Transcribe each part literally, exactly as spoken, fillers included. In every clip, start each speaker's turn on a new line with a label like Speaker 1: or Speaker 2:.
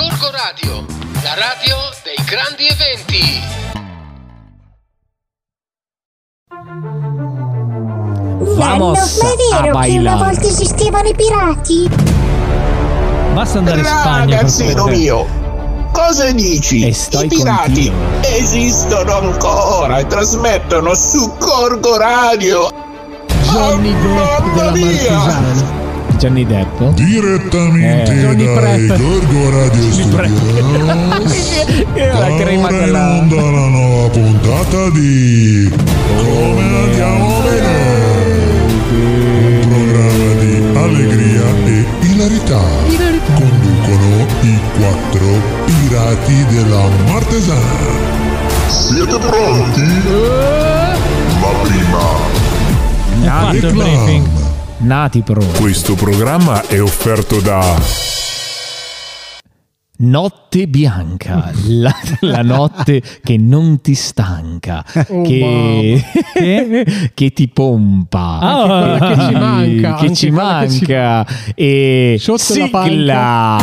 Speaker 1: Gorgo Radio, la radio dei grandi eventi.
Speaker 2: Vamos
Speaker 3: ma è vero
Speaker 2: a
Speaker 3: che una
Speaker 2: bailar.
Speaker 3: volta esistevano i pirati?
Speaker 4: Basta andare in Spagna.
Speaker 5: Ragazzino mio, cosa dici?
Speaker 2: E sto
Speaker 5: I
Speaker 2: con
Speaker 5: pirati
Speaker 2: Dio.
Speaker 5: esistono ancora e trasmettono su Gorgo Radio.
Speaker 6: Johnny
Speaker 5: Oh,
Speaker 6: Depp della
Speaker 5: mamma mia!
Speaker 6: Marchigiana.
Speaker 2: Johnny Depp.
Speaker 7: Direttamente
Speaker 2: Eh,
Speaker 6: Johnny
Speaker 7: dai
Speaker 6: Prep.
Speaker 7: Gorgo Radio Studios.
Speaker 2: La crema
Speaker 7: Ora in
Speaker 2: quella.
Speaker 7: onda la nuova puntata di Come andiamo venerdì, un programma di allegria e ilarità. Conducono i quattro pirati della Martesana. Siete pronti? La prima.
Speaker 4: Ha fatto il
Speaker 7: Reclam.
Speaker 4: briefing.
Speaker 2: Nati pro.
Speaker 7: Questo programma è offerto da
Speaker 2: Notte bianca, la, la notte che non ti stanca,
Speaker 6: Oh,
Speaker 2: che, che ti pompa,
Speaker 4: Ah,
Speaker 6: che ci
Speaker 2: ti-
Speaker 6: manca,
Speaker 2: che
Speaker 6: anche
Speaker 2: ci
Speaker 6: quella che ci-
Speaker 2: manca e
Speaker 6: Sotto la
Speaker 2: sigla.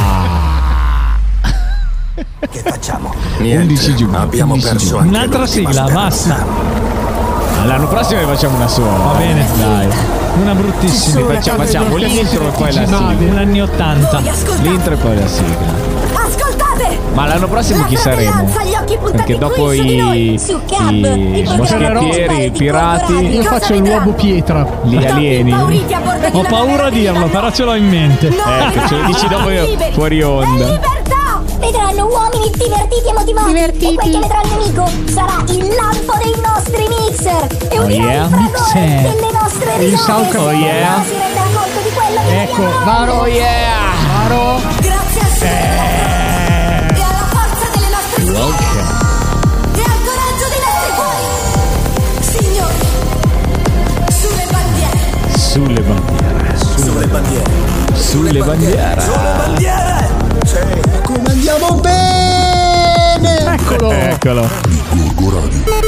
Speaker 8: Che facciamo?
Speaker 2: undici giugno,
Speaker 8: Abbiamo
Speaker 2: undici
Speaker 8: perso
Speaker 2: giugno.
Speaker 8: anche
Speaker 4: Un'altra
Speaker 8: l'ultima
Speaker 4: sigla,
Speaker 8: speranza.
Speaker 4: basta.
Speaker 2: L'anno prossimo ne facciamo una sola.
Speaker 4: Va bene.
Speaker 2: Dai.
Speaker 4: Una bruttissima.
Speaker 2: Facciamo, facciamo l'intro e poi la sigla.
Speaker 4: Un anni ottanta.
Speaker 9: Voi ascoltate.
Speaker 2: L'intro e poi la sigla.
Speaker 9: Ascoltate!
Speaker 2: Ma l'anno prossimo
Speaker 9: La
Speaker 2: chi saremo?
Speaker 9: fratellanza, gli occhi puntati
Speaker 2: Perché dopo
Speaker 9: qui su di
Speaker 2: i,
Speaker 9: noi, su Cab,
Speaker 2: i
Speaker 9: il programma
Speaker 2: moschettieri, i
Speaker 9: di
Speaker 2: pirati,
Speaker 9: Gorgo Radio.
Speaker 6: Io faccio l'uomo pietra.
Speaker 2: gli alieni.
Speaker 9: Impauriti a bordo di
Speaker 4: Ho
Speaker 9: una
Speaker 4: paura a
Speaker 9: nave
Speaker 4: dirlo,
Speaker 9: navigante.
Speaker 4: però ce l'ho in mente.
Speaker 9: Noi
Speaker 2: Ecco, ce lo dici dopo io,
Speaker 9: liberi.
Speaker 2: fuori onda.
Speaker 9: È libertà!
Speaker 3: Vedranno uomini divertiti e motivati.
Speaker 6: Divertiti.
Speaker 3: E quel che vedrà il nemico sarà il lampo dei nostri mixer. E
Speaker 2: Oh,
Speaker 3: unirà
Speaker 2: yeah.
Speaker 3: il fragore
Speaker 4: Mixer.
Speaker 3: delle nostre
Speaker 6: Il
Speaker 3: risate.
Speaker 6: sound-
Speaker 2: Oh, yeah.
Speaker 3: Si renderà conto di quello che
Speaker 6: Ecco,
Speaker 3: vediamo.
Speaker 6: Varo.
Speaker 2: Oh yeah!
Speaker 6: Varo.
Speaker 9: Grazie al Signore
Speaker 2: Eh.
Speaker 9: e alla forza delle nostre spine
Speaker 2: Welcome.
Speaker 9: e al coraggio dei nostri cuori. Signori, sulle bandiere.
Speaker 2: Sulle bandiere.
Speaker 8: Sulle bandiere.
Speaker 2: Sulle bandiere.
Speaker 8: Sulle bandiere. Sì.
Speaker 6: Come andiamo bene! Eccolo!
Speaker 2: Eccolo.
Speaker 7: Gorgo Radio.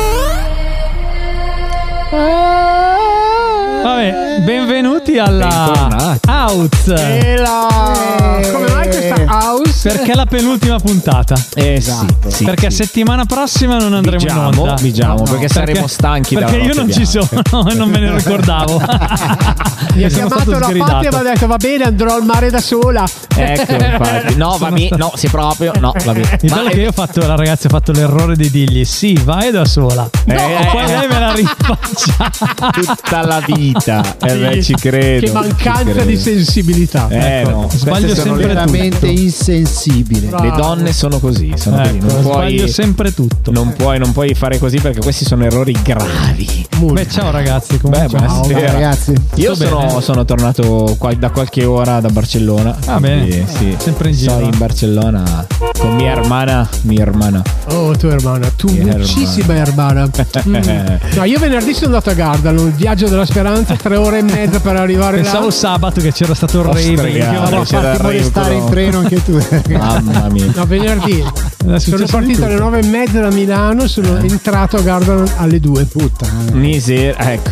Speaker 4: Vabbè, benvenuti alla
Speaker 2: Bentornati.
Speaker 4: Out.
Speaker 6: E la... Come mai questa house?
Speaker 4: Perché è la penultima puntata.
Speaker 2: Eh sì, sì,
Speaker 4: Perché
Speaker 2: sì.
Speaker 4: settimana prossima non andremo in
Speaker 2: Diciamo,
Speaker 4: onda.
Speaker 2: diciamo,
Speaker 4: No,
Speaker 2: perché saremo stanchi
Speaker 4: Perché
Speaker 2: dalla
Speaker 4: io
Speaker 2: notte
Speaker 4: non ci
Speaker 2: bianca.
Speaker 4: sono e non me ne ricordavo.
Speaker 6: Mi ha
Speaker 4: Sono
Speaker 6: chiamato
Speaker 4: stato
Speaker 6: da parte e mi
Speaker 4: sgridato.
Speaker 6: ha detto va bene, andrò al mare da sola.
Speaker 2: Ecco, infatti. No, va bene. No, sì, proprio. No, va bene.
Speaker 4: Il bello è che io ho fatto, la ragazza ha fatto l'errore di dirgli sì, vai da sola.
Speaker 2: Eh,
Speaker 4: E poi lei me la rifaccia.
Speaker 2: tutta la vita. Eh beh, ci credo.
Speaker 6: Che mancanza
Speaker 2: ci credo.
Speaker 6: di sensibilità.
Speaker 2: Eh
Speaker 4: Ecco,
Speaker 2: no,
Speaker 4: sbaglio
Speaker 2: queste sono
Speaker 4: sempre
Speaker 2: le-
Speaker 4: tutto.
Speaker 10: insensibile.
Speaker 2: Le donne sono così, sono così.
Speaker 4: Ecco,
Speaker 2: Non
Speaker 4: sbaglio
Speaker 2: puoi,
Speaker 4: sempre tutto.
Speaker 2: non puoi, non puoi fare così perché questi sono errori gravi.
Speaker 4: Beh, ciao ragazzi, come
Speaker 2: Beh,
Speaker 4: ciao.
Speaker 2: buonasera.
Speaker 10: ragazzi.
Speaker 2: Io
Speaker 4: Sto
Speaker 2: sono,
Speaker 4: bene.
Speaker 2: sono tornato qua- da qualche ora da Barcellona.
Speaker 4: Ah,
Speaker 2: quindi,
Speaker 4: bene.
Speaker 2: sì.
Speaker 4: Sempre in giro.
Speaker 2: Sono in Barcellona con mia hermana. Mia hermana.
Speaker 6: Oh, tua hermana, tu
Speaker 2: Che
Speaker 6: muchissima hermana. Mm. No, io venerdì sono andato a Gardano, il viaggio della speranza, tre ore e mezza per arrivare
Speaker 4: Pensavo
Speaker 6: là.
Speaker 4: sabato che c'era stato il rave.
Speaker 2: Ostregale,
Speaker 4: che io
Speaker 2: c'era
Speaker 4: avevo
Speaker 2: il
Speaker 4: fatto
Speaker 2: rave,
Speaker 10: molestare
Speaker 2: però.
Speaker 10: in treno anche tu.
Speaker 2: Mamma mia.
Speaker 6: No, venerdì.
Speaker 4: È
Speaker 6: Sono
Speaker 4: successo
Speaker 6: partito
Speaker 4: di
Speaker 6: alle
Speaker 4: tutto.
Speaker 6: nove e mezza da Milano, sono entrato a Gardano alle due.
Speaker 10: Puttana.
Speaker 2: Miseria, ecco.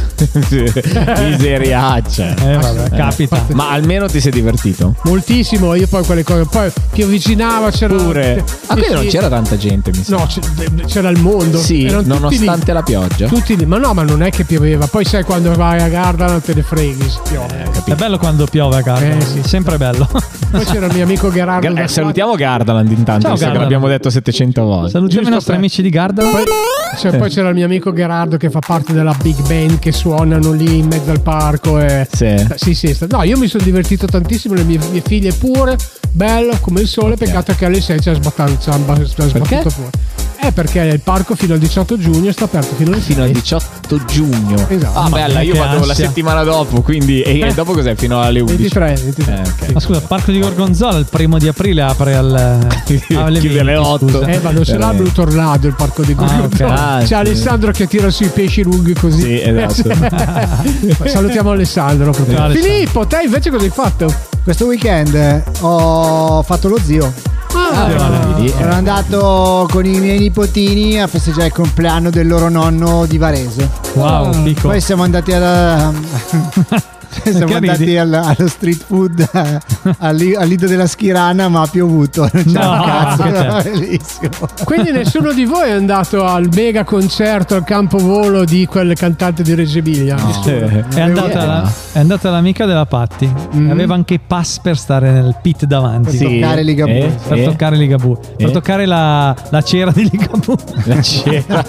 Speaker 2: Miseriaccia.
Speaker 4: Eh, vabbè,
Speaker 2: Eh.
Speaker 4: capita.
Speaker 2: Ma almeno ti sei divertito?
Speaker 6: Moltissimo, io poi quelle cose, poi più avvicinava c'era
Speaker 2: Pure. Ah, quindi non c'era tanta gente, mi sa.
Speaker 6: No, c- c'era il mondo.
Speaker 2: Sì,
Speaker 6: Erano tutti
Speaker 2: nonostante
Speaker 6: lì.
Speaker 2: la pioggia.
Speaker 6: Tutti lì, ma no, ma non è che pioveva. Poi sai quando vai a Gardano te ne freghi, si piove.
Speaker 4: È bello quando piove a casa.
Speaker 6: Eh, sì.
Speaker 4: Sempre bello.
Speaker 6: Poi c'era il mio amico Gerardo.
Speaker 2: Gar-
Speaker 6: da
Speaker 2: eh, salutiamo Gardaland intanto,
Speaker 4: Ciao,
Speaker 2: visto che
Speaker 4: Gardaland.
Speaker 2: l'abbiamo detto settecento volte.
Speaker 4: Salutiamo
Speaker 6: Giusto
Speaker 4: i nostri
Speaker 6: per-
Speaker 4: amici di Gardano.
Speaker 6: Poi, cioè, poi c'era il mio amico Gerardo che fa parte della big band che suonano lì in mezzo al parco. E...
Speaker 2: Sì.
Speaker 6: Sì, sì, sta- no, io mi sono divertito tantissimo, le mie, mie figlie pure, bello come il sole, peccato che alle sei ci ha sbattato, ci ha sbattuto
Speaker 2: Perché?
Speaker 6: fuori. Eh, perché il parco fino al diciotto giugno sta aperto fino al
Speaker 2: Fino al
Speaker 6: sei.
Speaker 2: diciotto giugno.
Speaker 6: Esatto.
Speaker 2: Ah, bella, io
Speaker 4: che
Speaker 2: vado la
Speaker 4: ansia.
Speaker 2: settimana dopo, quindi. E, e dopo cos'è? Fino alle undici.
Speaker 6: ventitré, ventitré.
Speaker 2: Eh, ok.
Speaker 4: Ma scusa, il parco di Gorgonzola il primo di aprile apre al, alle
Speaker 2: Chiude alle
Speaker 4: venti,
Speaker 2: otto.
Speaker 4: scusa.
Speaker 6: Eh, ma non ce l'ha
Speaker 2: Veramente.
Speaker 6: Blue Tornado il parco di Gorgonzola.
Speaker 4: ok.
Speaker 2: Ah,
Speaker 6: C'è
Speaker 2: sì.
Speaker 6: Alessandro che tira sui pesci lunghi così.
Speaker 2: Sì, esatto.
Speaker 6: Salutiamo Alessandro. proprio.
Speaker 4: Ciao, Alessandro.
Speaker 6: Filippo, te invece cosa hai fatto?
Speaker 10: Questo weekend eh, ho fatto lo zio.
Speaker 6: Ah,
Speaker 2: vedi?
Speaker 10: Sono andato con i miei nipotini a festeggiare il compleanno del loro nonno di Varese.
Speaker 4: Wow, piccolo.
Speaker 10: Poi siamo andati alla. Siamo
Speaker 4: Che
Speaker 10: andati
Speaker 4: ridi?
Speaker 10: al- allo street food al, li- al lido della Schirana, ma ha piovuto. Non c'è
Speaker 4: No,
Speaker 10: un cazzo.
Speaker 4: che c'è?
Speaker 10: No, bellissimo.
Speaker 6: Quindi nessuno di voi è andato al mega concerto al campovolo di quel cantante di Reggio Emilia?
Speaker 2: Eh,
Speaker 4: È andata, la- è andata l'amica della Patti.
Speaker 6: Mm.
Speaker 4: Aveva anche i pass per stare nel pit davanti.
Speaker 10: Sì. toccare Ligabue.
Speaker 2: eh,
Speaker 4: Per
Speaker 2: eh,
Speaker 4: toccare Ligabue. Per
Speaker 2: Eh?
Speaker 4: toccare la, la cera di Ligabue.
Speaker 2: la cera.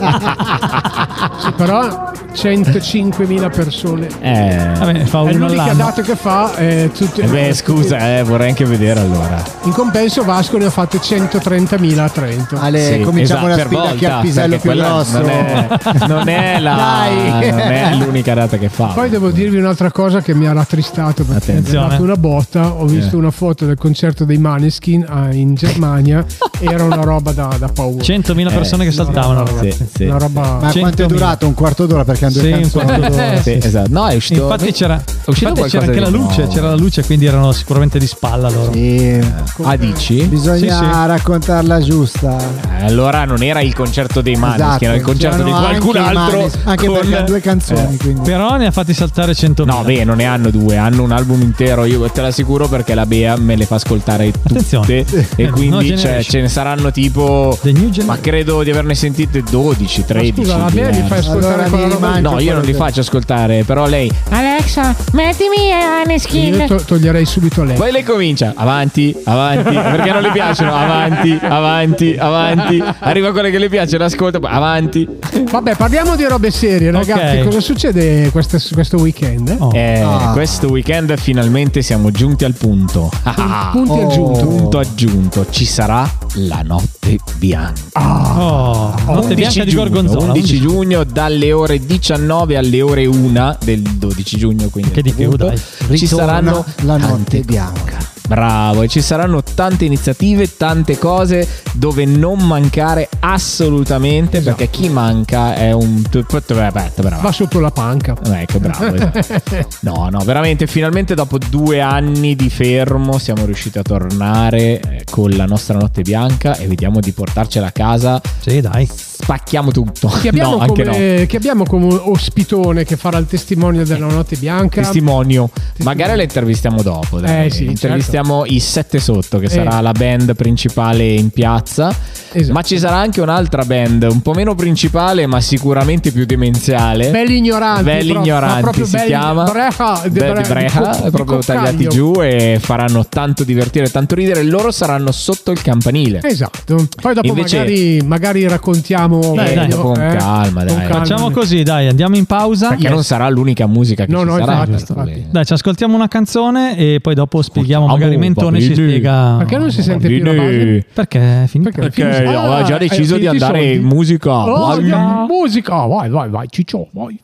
Speaker 6: Sì, però centocinquemila persone.
Speaker 2: Eh,
Speaker 4: Vabbè, fa
Speaker 6: È
Speaker 4: uno
Speaker 6: l'unica
Speaker 4: all'anno.
Speaker 6: data che fa. eh, tutte-
Speaker 2: eh beh, scusa, eh, vorrei anche vedere allora.
Speaker 6: In compenso Vasco ne ha fatte centotrentamila a Trento.
Speaker 10: Ale,
Speaker 2: Sì,
Speaker 10: cominciamo
Speaker 2: esatto,
Speaker 10: la
Speaker 2: per
Speaker 10: sfida chi ha
Speaker 2: volta,
Speaker 10: il pisello
Speaker 2: perché
Speaker 10: più
Speaker 2: quella
Speaker 10: grosso.
Speaker 2: Non è, non è la
Speaker 10: Dai.
Speaker 2: non è l'unica data che fa.
Speaker 6: Poi devo dirvi un'altra cosa che mi ha rattristato perché mi ha
Speaker 4: Attenzione.
Speaker 6: dato una botta. Ho visto
Speaker 2: Eh.
Speaker 6: una foto del concerto dei Maneskin a- in Germania. Era una roba da, da paura.
Speaker 4: centomila persone che saltavano,
Speaker 2: Sì,
Speaker 4: ragazzi.
Speaker 2: sì.
Speaker 6: Una roba.
Speaker 10: Ma quanto è
Speaker 4: centomila.
Speaker 10: durato? Un quarto d'ora perché hanno due
Speaker 4: Sì, un
Speaker 10: canzoni.
Speaker 4: quarto d'ora.
Speaker 2: Sì, esatto. No, è uscito.
Speaker 4: Infatti c'era,
Speaker 2: è uscito
Speaker 4: infatti c'era
Speaker 2: qualcosa
Speaker 4: anche la
Speaker 2: di
Speaker 4: luce,
Speaker 2: nuovo.
Speaker 4: c'era la luce, quindi erano sicuramente di spalla loro.
Speaker 10: Sì.
Speaker 2: Ah, dici?
Speaker 10: Bisogna
Speaker 4: Sì, sì.
Speaker 10: raccontarla giusta.
Speaker 2: Eh, Allora non era il concerto dei Maneskin,
Speaker 10: Esatto,
Speaker 2: era il concerto di
Speaker 10: c'erano
Speaker 2: qualcun
Speaker 10: anche i
Speaker 2: altro.
Speaker 10: Manes- anche
Speaker 2: con-
Speaker 10: perché ha due canzoni,
Speaker 2: Eh.
Speaker 10: quindi.
Speaker 4: Però ne ha fatti saltare centomila.
Speaker 2: No, beh, non ne hanno due, hanno un album intero. Io te l'assicuro perché la Bea me le fa ascoltare tutte.
Speaker 4: Attenzione.
Speaker 2: E
Speaker 4: No
Speaker 2: quindi cioè,
Speaker 4: Generation.
Speaker 2: ce ne saranno tipo.
Speaker 4: The New
Speaker 2: Ma
Speaker 4: Generation.
Speaker 2: credo di averne sentite dodici, tredici.
Speaker 6: scusa, la Bea li
Speaker 2: diverse.
Speaker 6: fai ascoltare
Speaker 10: Allora
Speaker 6: quella
Speaker 10: mi
Speaker 6: roba lì?
Speaker 10: rimane-
Speaker 2: No, io non li faccio ascoltare, però lei.
Speaker 11: Alexa, mettimi Maneskin.
Speaker 6: Io to- toglierei subito lei.
Speaker 2: Poi lei comincia avanti, avanti, perché non le piacciono, avanti, avanti, avanti. Arriva quella che le piace, l'ascolta, poi avanti.
Speaker 6: Vabbè, parliamo di robe serie, ragazzi.
Speaker 4: Ok.
Speaker 6: Cosa succede questo, questo weekend?
Speaker 4: Oh.
Speaker 2: Eh,
Speaker 10: Ah.
Speaker 2: Questo weekend finalmente siamo giunti al punto.
Speaker 6: Punti
Speaker 10: Oh.
Speaker 6: aggiunto.
Speaker 2: Punto aggiunto, ci sarà la notte bianca.
Speaker 4: Oh, notte bianca di
Speaker 2: giugno,
Speaker 4: Gorgonzola.
Speaker 2: undici giugno dalle ore diciannove alle ore una del dodici giugno, quindi
Speaker 4: Che di più,
Speaker 2: appunto,
Speaker 4: dai.
Speaker 2: ci
Speaker 10: Ritorna
Speaker 2: saranno
Speaker 10: la notte
Speaker 2: tante
Speaker 10: bianca.
Speaker 2: cose. Bravo, e ci saranno tante iniziative, tante cose dove non mancare assolutamente,
Speaker 6: Esatto.
Speaker 2: perché chi manca è un bravo.
Speaker 6: Va sotto la panca.
Speaker 2: Ecco, bravo. esatto. No, no, veramente finalmente dopo due anni di fermo siamo riusciti a tornare eh, con la nostra notte bianca e vediamo di portarcela a casa.
Speaker 4: Sì, dai.
Speaker 2: Spacchiamo tutto.
Speaker 6: Chi abbiamo,
Speaker 2: no, anche no.
Speaker 6: come, chi abbiamo come ospitone che farà il testimonio della notte bianca?
Speaker 2: Testimonio. Magari la intervistiamo dopo. Dai.
Speaker 6: Eh, sì,
Speaker 2: intervistiamo i Sette Sotto, che
Speaker 6: Eh.
Speaker 2: sarà la band principale in piazza.
Speaker 6: Esatto.
Speaker 2: Ma ci sarà anche un'altra band, un po' meno principale, ma sicuramente più demenziale.
Speaker 6: Belli ignoranti.
Speaker 2: Belli
Speaker 6: proprio, ma
Speaker 2: ignoranti
Speaker 6: proprio
Speaker 2: si
Speaker 6: belli-
Speaker 2: chiama.
Speaker 6: Breha,
Speaker 2: Be-
Speaker 6: Bre-
Speaker 2: di Breha,
Speaker 6: di co-
Speaker 2: è proprio
Speaker 6: di
Speaker 2: tagliati
Speaker 6: Coccaglio.
Speaker 2: giù e faranno tanto divertire, tanto ridere. Loro saranno sotto il campanile.
Speaker 6: Esatto. Poi dopo
Speaker 2: Invece-
Speaker 6: magari, magari raccontiamo.
Speaker 4: Dai, dai,
Speaker 6: meglio,
Speaker 2: dopo con
Speaker 6: eh,
Speaker 2: calma,
Speaker 6: con
Speaker 2: dai.
Speaker 6: calma.
Speaker 4: Facciamo così, dai, andiamo in pausa.
Speaker 2: Perché non sarà l'unica musica che
Speaker 6: No,
Speaker 2: ci
Speaker 6: no,
Speaker 2: sarà.
Speaker 6: infatti,
Speaker 2: questo
Speaker 6: infatti.
Speaker 2: bene.
Speaker 4: Dai, ci ascoltiamo una canzone e poi dopo spieghiamo.
Speaker 2: Ascoltiamo,
Speaker 4: Magari Mentone ci
Speaker 2: va bene.
Speaker 4: spiega.
Speaker 6: Perché non si sente più la
Speaker 2: Bene.
Speaker 6: base?
Speaker 4: Perché è finito?
Speaker 6: Perché?
Speaker 2: Perché
Speaker 6: Ah,
Speaker 2: aveva già
Speaker 6: hai
Speaker 2: deciso di
Speaker 6: finito i
Speaker 2: andare
Speaker 6: soldi?
Speaker 2: in musica.
Speaker 6: Oh,
Speaker 2: Vai.
Speaker 6: andiamo in musica. Vai, vai, vai, Ciccio, vai.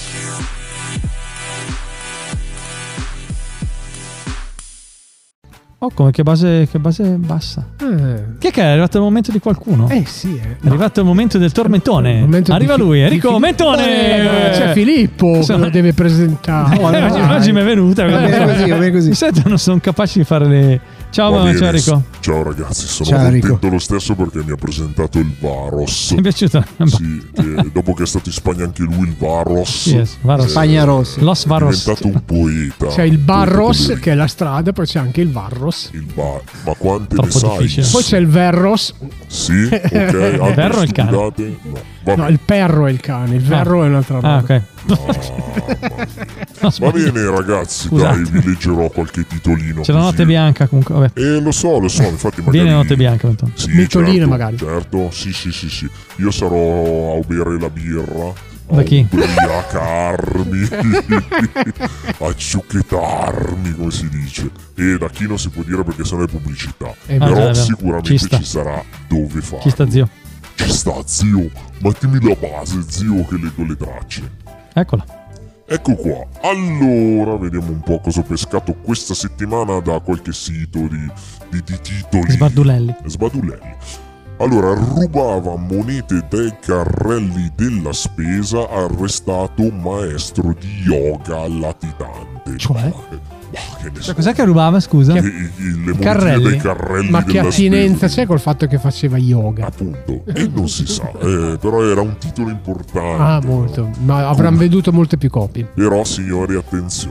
Speaker 4: Oh, come che base, che base bassa.
Speaker 6: Eh,
Speaker 4: Che è che è arrivato il momento di qualcuno?
Speaker 6: eh sì, eh.
Speaker 4: È arrivato il momento del tormentone.
Speaker 6: Il momento di
Speaker 4: Arriva
Speaker 6: Fi-
Speaker 4: lui,
Speaker 6: di
Speaker 4: Enrico
Speaker 6: Filippo.
Speaker 4: Mentone.
Speaker 6: Eh, C'è Filippo che
Speaker 4: Sono-
Speaker 6: lo deve presentare.
Speaker 10: No, no,
Speaker 4: oggi,
Speaker 10: no.
Speaker 4: oggi mi è venuta.
Speaker 10: Va bene così, va bene così.
Speaker 4: Mi sento, non sono capaci di fare le. Ciao,
Speaker 7: Va
Speaker 4: mamma,
Speaker 7: bene,
Speaker 4: ciao Enrico.
Speaker 7: Ciao ragazzi, sono
Speaker 10: Ciao,
Speaker 7: contento
Speaker 10: Enrico.
Speaker 7: lo stesso perché mi ha presentato il Varos.
Speaker 4: Mi è piaciuto?
Speaker 7: Sì, che dopo che è stato in Spagna anche lui il Varos,
Speaker 4: Yes, Varos.
Speaker 10: Spagna Rossi.
Speaker 4: Los
Speaker 7: è
Speaker 4: Varos.
Speaker 7: diventato un poeta.
Speaker 6: C'è il Barros
Speaker 7: Poeta
Speaker 6: che è la strada, poi c'è anche il Varros.
Speaker 7: il ba- Ma quante
Speaker 4: Troppo
Speaker 7: ne sai?
Speaker 4: difficile.
Speaker 6: Poi c'è il Verros.
Speaker 7: Sì, ok. Il
Speaker 4: Verro è il cane.
Speaker 7: No, va,
Speaker 6: No,
Speaker 7: bene.
Speaker 6: il perro è il cane, il verro è un'altra roba.
Speaker 4: Ah, ok. No,
Speaker 7: Va
Speaker 4: sbaglio.
Speaker 7: bene ragazzi,
Speaker 4: Scusate.
Speaker 7: dai, vi leggerò qualche titolino.
Speaker 4: C'è la
Speaker 7: così.
Speaker 4: notte bianca comunque. Vabbè.
Speaker 7: Eh, lo so, lo so, infatti magari...
Speaker 4: Viene la notte bianca. Mentone.
Speaker 7: Sì,
Speaker 6: Mitoline
Speaker 7: certo,
Speaker 6: magari.
Speaker 7: Certo, sì, sì, sì, sì. Io sarò a bere la birra.
Speaker 4: Da
Speaker 7: a
Speaker 4: chi?
Speaker 7: ubriacarmi, a ciucchettarmi, come si dice. E da chi non si può dire perché sennò è pubblicità.
Speaker 6: Eh,
Speaker 4: Ah,
Speaker 7: Però
Speaker 4: già, è vero.
Speaker 7: sicuramente
Speaker 4: Ci sta.
Speaker 7: ci sarà dove fare.
Speaker 4: Chi sta zio?
Speaker 7: Ci sta, zio. Mettimi la base, zio, che leggo le tracce.
Speaker 4: Eccola.
Speaker 7: Ecco qua. Allora, vediamo un po' cosa ho pescato questa settimana da qualche sito di, di, di titoli.
Speaker 4: Sbardulelli.
Speaker 7: Sbadulelli. Allora, rubava monete dai carrelli della spesa, arrestato maestro di yoga latitante.
Speaker 4: Cioè?
Speaker 7: Ma che ne so.
Speaker 4: Cioè, cos'è che rubava, scusa?
Speaker 7: Che- i- i- le monete
Speaker 4: Carrelli?
Speaker 7: dei carrelli
Speaker 6: Ma che
Speaker 7: della
Speaker 6: attinenza
Speaker 7: spesa.
Speaker 6: c'è col fatto che faceva yoga?
Speaker 7: Appunto, e non si sa, eh, però era un titolo importante.
Speaker 6: Ah, molto. Ma avranno venduto molte più copie.
Speaker 7: Però signori attenzione,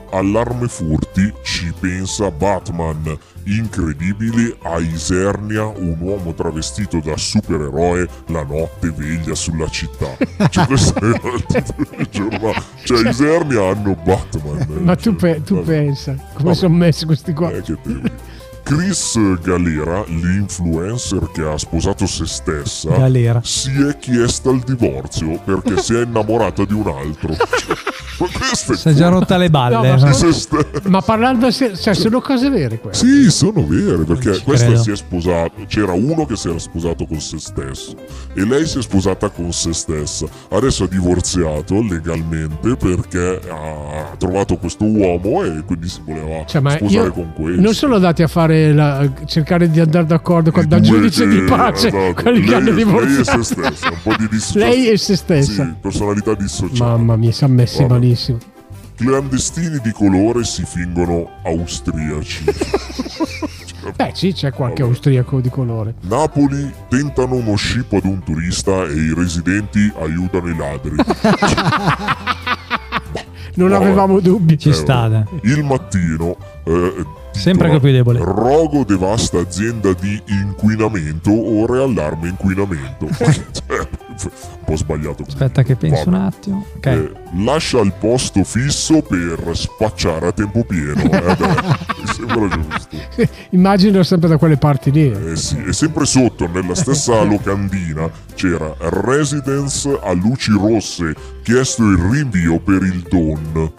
Speaker 7: allarme furti, ci pensa Batman. Incredibile, a Isernia un uomo travestito da supereroe la notte veglia sulla città. Cioè, questo è il giornale. Cioè, Isernia hanno Batman.
Speaker 6: Ma tu, pe- tu pensa come sono messi questi qua?
Speaker 7: Eh, che te... Chris Galera, l'influencer che ha sposato se stessa,
Speaker 4: Galera.
Speaker 7: si è chiesta il divorzio perché si è innamorata di un altro. Ma queste
Speaker 4: si è già rotta le balle.
Speaker 6: No, ma,
Speaker 7: di
Speaker 6: no?
Speaker 7: se stessa.
Speaker 6: Ma parlando, se- cioè, sono cose vere queste.
Speaker 7: Sì, sono vere, perché
Speaker 4: Ci
Speaker 7: questa
Speaker 4: credo.
Speaker 7: si è sposato. C'era uno che si era sposato con se stesso e lei si è sposata con se stessa. Adesso ha divorziato legalmente perché ha trovato questo uomo e quindi si voleva
Speaker 6: Cioè, ma
Speaker 7: sposare
Speaker 6: io
Speaker 7: con questo.
Speaker 6: non sono andati a fare la, cercare di andare d'accordo con
Speaker 7: I
Speaker 6: dal
Speaker 7: due
Speaker 6: giudice
Speaker 7: che-
Speaker 6: di pace,
Speaker 7: esatto.
Speaker 6: quelli che
Speaker 7: Lei-
Speaker 6: hanno
Speaker 7: lei e
Speaker 6: divorziato.
Speaker 7: se stessa, un po' di disso-
Speaker 6: Lei e se stessa.
Speaker 7: Sì, personalità dissociata.
Speaker 6: Mamma mia, si è messi
Speaker 7: Vabbè.
Speaker 6: malissimo.
Speaker 7: Clandestini di colore si fingono austriaci.
Speaker 6: Beh, sì, c'è qualche
Speaker 7: Vabbè.
Speaker 6: austriaco di colore.
Speaker 7: Napoli tentano uno scippo ad un turista e i residenti aiutano i ladri.
Speaker 6: Non
Speaker 7: No,
Speaker 6: avevamo dubbi.
Speaker 4: Ci sta, dai.
Speaker 7: Il Mattino eh,
Speaker 4: Sempre
Speaker 7: titola,
Speaker 4: che più debole.
Speaker 7: Rogo devasta azienda di inquinamento, ore allarme inquinamento. Cioè, un po' sbagliato.
Speaker 4: Aspetta che penso
Speaker 7: Vabbè.
Speaker 4: un attimo. Ok.
Speaker 7: Eh, lascia il posto fisso per spacciare a tempo pieno. Eh, beh, mi sembra giusto.
Speaker 6: Immagino sempre da quelle parti lì.
Speaker 7: Eh sì, e sempre sotto, nella stessa locandina, c'era Residence a luci rosse, chiesto il rinvio per il Don.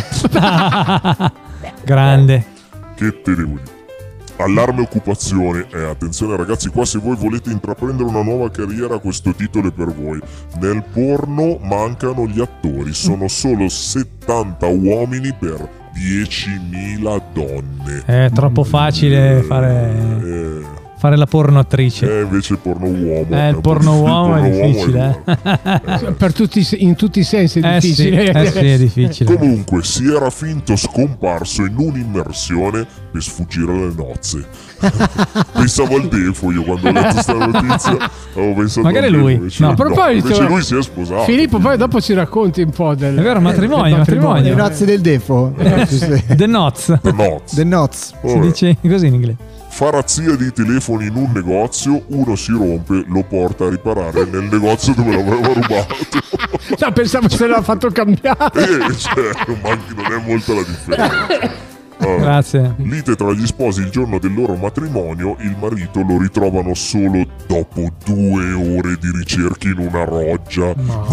Speaker 4: Grande.
Speaker 7: Che te devo dire? Allarme occupazione. Eh, attenzione ragazzi, qua se voi volete intraprendere una nuova carriera, questo titolo è per voi. Nel porno mancano gli attori, sono solo settanta uomini per diecimila donne.
Speaker 4: È troppo facile fare,
Speaker 7: Eh,
Speaker 4: fare la porno attrice.
Speaker 7: eh, invece il porno uomo.
Speaker 4: Eh, il
Speaker 7: un
Speaker 4: porno
Speaker 7: po'
Speaker 4: uomo è
Speaker 7: il porno
Speaker 4: difficile,
Speaker 7: uomo
Speaker 6: Per tutti, i se- in tutti i sensi è
Speaker 4: Eh sì,
Speaker 6: difficile.
Speaker 4: eh sì, è difficile.
Speaker 7: Comunque si era finto scomparso in un'immersione per sfuggire alle nozze. Pensavo al Defo io quando ho letto questa notizia. Avevo pensato
Speaker 4: Magari
Speaker 7: al Defo,
Speaker 4: lui.
Speaker 7: invece
Speaker 4: No.
Speaker 6: A proposito,
Speaker 7: invece lui si è sposato.
Speaker 6: Filippo, poi dopo ci racconti un po' del.
Speaker 4: È vero, matrimonio,
Speaker 6: del
Speaker 4: matrimonio.
Speaker 10: Le nozze del Defo.
Speaker 4: The Noz.
Speaker 7: The Nozze.
Speaker 10: The Noz.
Speaker 4: Si
Speaker 7: Vabbè.
Speaker 4: dice così in inglese.
Speaker 7: Fa razzia di telefoni in un negozio, uno si rompe, lo porta a riparare nel negozio dove l'aveva rubato.
Speaker 6: No, pensavo se l'ha fatto cambiare.
Speaker 7: Eh, cioè, ma non è molta la differenza. Vabbè.
Speaker 4: Grazie.
Speaker 7: Lite tra gli sposi il giorno del loro matrimonio, il marito lo ritrovano solo dopo due ore di ricerche in una roggia.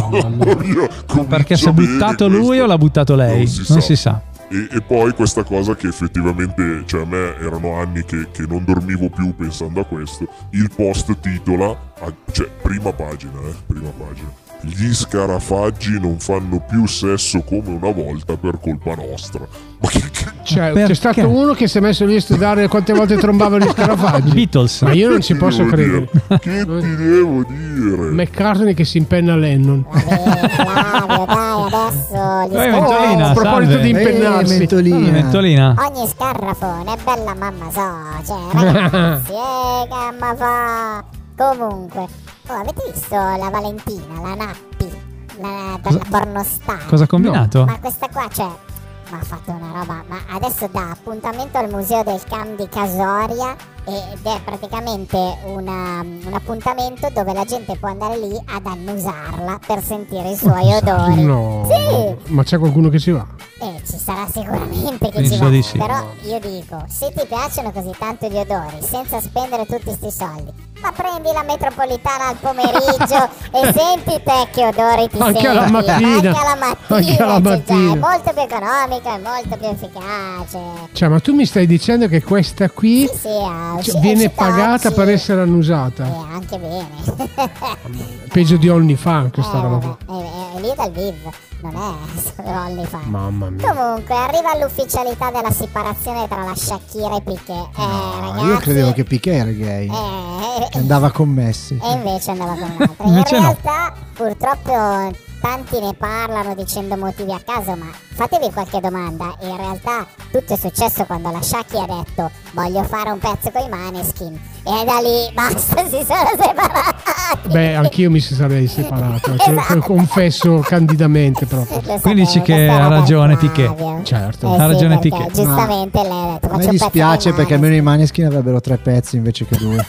Speaker 7: Io comincio
Speaker 4: Perché si è
Speaker 7: bene
Speaker 4: buttato lui
Speaker 7: questo.
Speaker 4: o l'ha buttato lei?
Speaker 7: Non si
Speaker 4: Non
Speaker 7: sa.
Speaker 4: si sa.
Speaker 7: E, e poi questa cosa che effettivamente, cioè a me erano anni che, che non dormivo più pensando a questo. Il post titola, a- cioè prima pagina, eh, prima pagina. Gli scarafaggi non fanno più sesso come una volta per colpa nostra. Ma che, che
Speaker 6: Cioè,
Speaker 4: Perché?
Speaker 6: c'è stato uno che si è messo lì a studiare quante volte trombavano gli scarafaggi.
Speaker 4: Beatles.
Speaker 6: Ma io non ci
Speaker 7: ti
Speaker 6: posso
Speaker 7: devo
Speaker 6: credere.
Speaker 7: dire? Che ti devo dire?
Speaker 6: McCartney che si impenna Lennon.
Speaker 3: Vabbè, Flavio, dai, adesso gli
Speaker 4: Eh,
Speaker 3: scarafoni.
Speaker 4: Mentolina,
Speaker 6: a proposito
Speaker 4: salve.
Speaker 6: di
Speaker 10: Eh,
Speaker 6: impennarsi.
Speaker 4: Ah,
Speaker 10: mentolina.
Speaker 4: Mentolina.
Speaker 3: Ogni scarrafone è bella mamma so, cioè ragazzi, eh, gamma fa. Comunque, oh, avete visto la Valentina, la Nappi, la, la pornostar?
Speaker 4: Cosa ha combinato?
Speaker 3: Ma questa qua, cioè, mi ha fatto una roba, ma adesso dà appuntamento al museo del Cam di Casoria ed è praticamente una- un appuntamento dove la gente può andare lì ad annusarla per sentire i suoi odori.
Speaker 6: No.
Speaker 3: Sì.
Speaker 6: Ma c'è qualcuno che ci va?
Speaker 3: Eh, ci sarà sicuramente che
Speaker 4: Penso
Speaker 3: ci va,
Speaker 4: di sì.
Speaker 3: però io dico, se ti piacciono così tanto gli odori, senza spendere tutti sti soldi, ma prendi la metropolitana al pomeriggio e senti te che odori ti
Speaker 6: Anche
Speaker 3: senti.
Speaker 6: alla mattina.
Speaker 3: Anche alla mattina.
Speaker 6: Anche alla
Speaker 3: cioè, già,
Speaker 6: mattina.
Speaker 3: è molto più economico, è molto più efficace.
Speaker 6: Cioè, ma tu mi stai dicendo che questa qui
Speaker 3: Sì, sì, ha
Speaker 6: cioè,
Speaker 3: usci-
Speaker 6: viene
Speaker 3: uscito
Speaker 6: pagata
Speaker 3: oggi.
Speaker 6: per essere
Speaker 3: Eh,
Speaker 6: annusata?
Speaker 3: anche bene.
Speaker 6: Peggio di OnlyFans questa
Speaker 3: Eh,
Speaker 6: roba
Speaker 3: vabbè,
Speaker 6: qua.
Speaker 3: è, è, è lì dal vivo, non è solo OnlyFans.
Speaker 6: Mamma mia.
Speaker 3: Comunque, arriva l'ufficialità della separazione tra la Shakira e Piqué. Eh, ragazzi,
Speaker 10: Io credevo che Piqué era gay.
Speaker 3: eh,
Speaker 10: Che andava con Messi.
Speaker 3: e invece andava con un'altra. In
Speaker 4: Invece no.
Speaker 3: realtà, purtroppo, tanti ne parlano dicendo motivi a caso, ma fatevi qualche domanda. In realtà, tutto è successo quando la Shakira ha detto voglio fare un pezzo con i Maneskin. E da lì basta, si sono separati. separati.
Speaker 6: Beh, anch'io mi sarei separato,
Speaker 3: Esatto.
Speaker 6: confesso candidamente proprio.
Speaker 3: Lo
Speaker 4: Quindi dici
Speaker 3: sapevo,
Speaker 4: che
Speaker 3: questa
Speaker 4: ha
Speaker 3: era per
Speaker 4: ragione
Speaker 3: Flavio.
Speaker 4: Piqué.
Speaker 6: Certo.
Speaker 3: Eh
Speaker 4: Ha
Speaker 3: sì,
Speaker 4: ragione
Speaker 3: perché
Speaker 4: Piqué.
Speaker 3: giustamente lei ha detto
Speaker 10: A
Speaker 3: faccio
Speaker 10: me
Speaker 3: un
Speaker 10: dispiace
Speaker 3: pezzo di
Speaker 10: perché almeno i Maneskin avrebbero tre pezzi invece che due.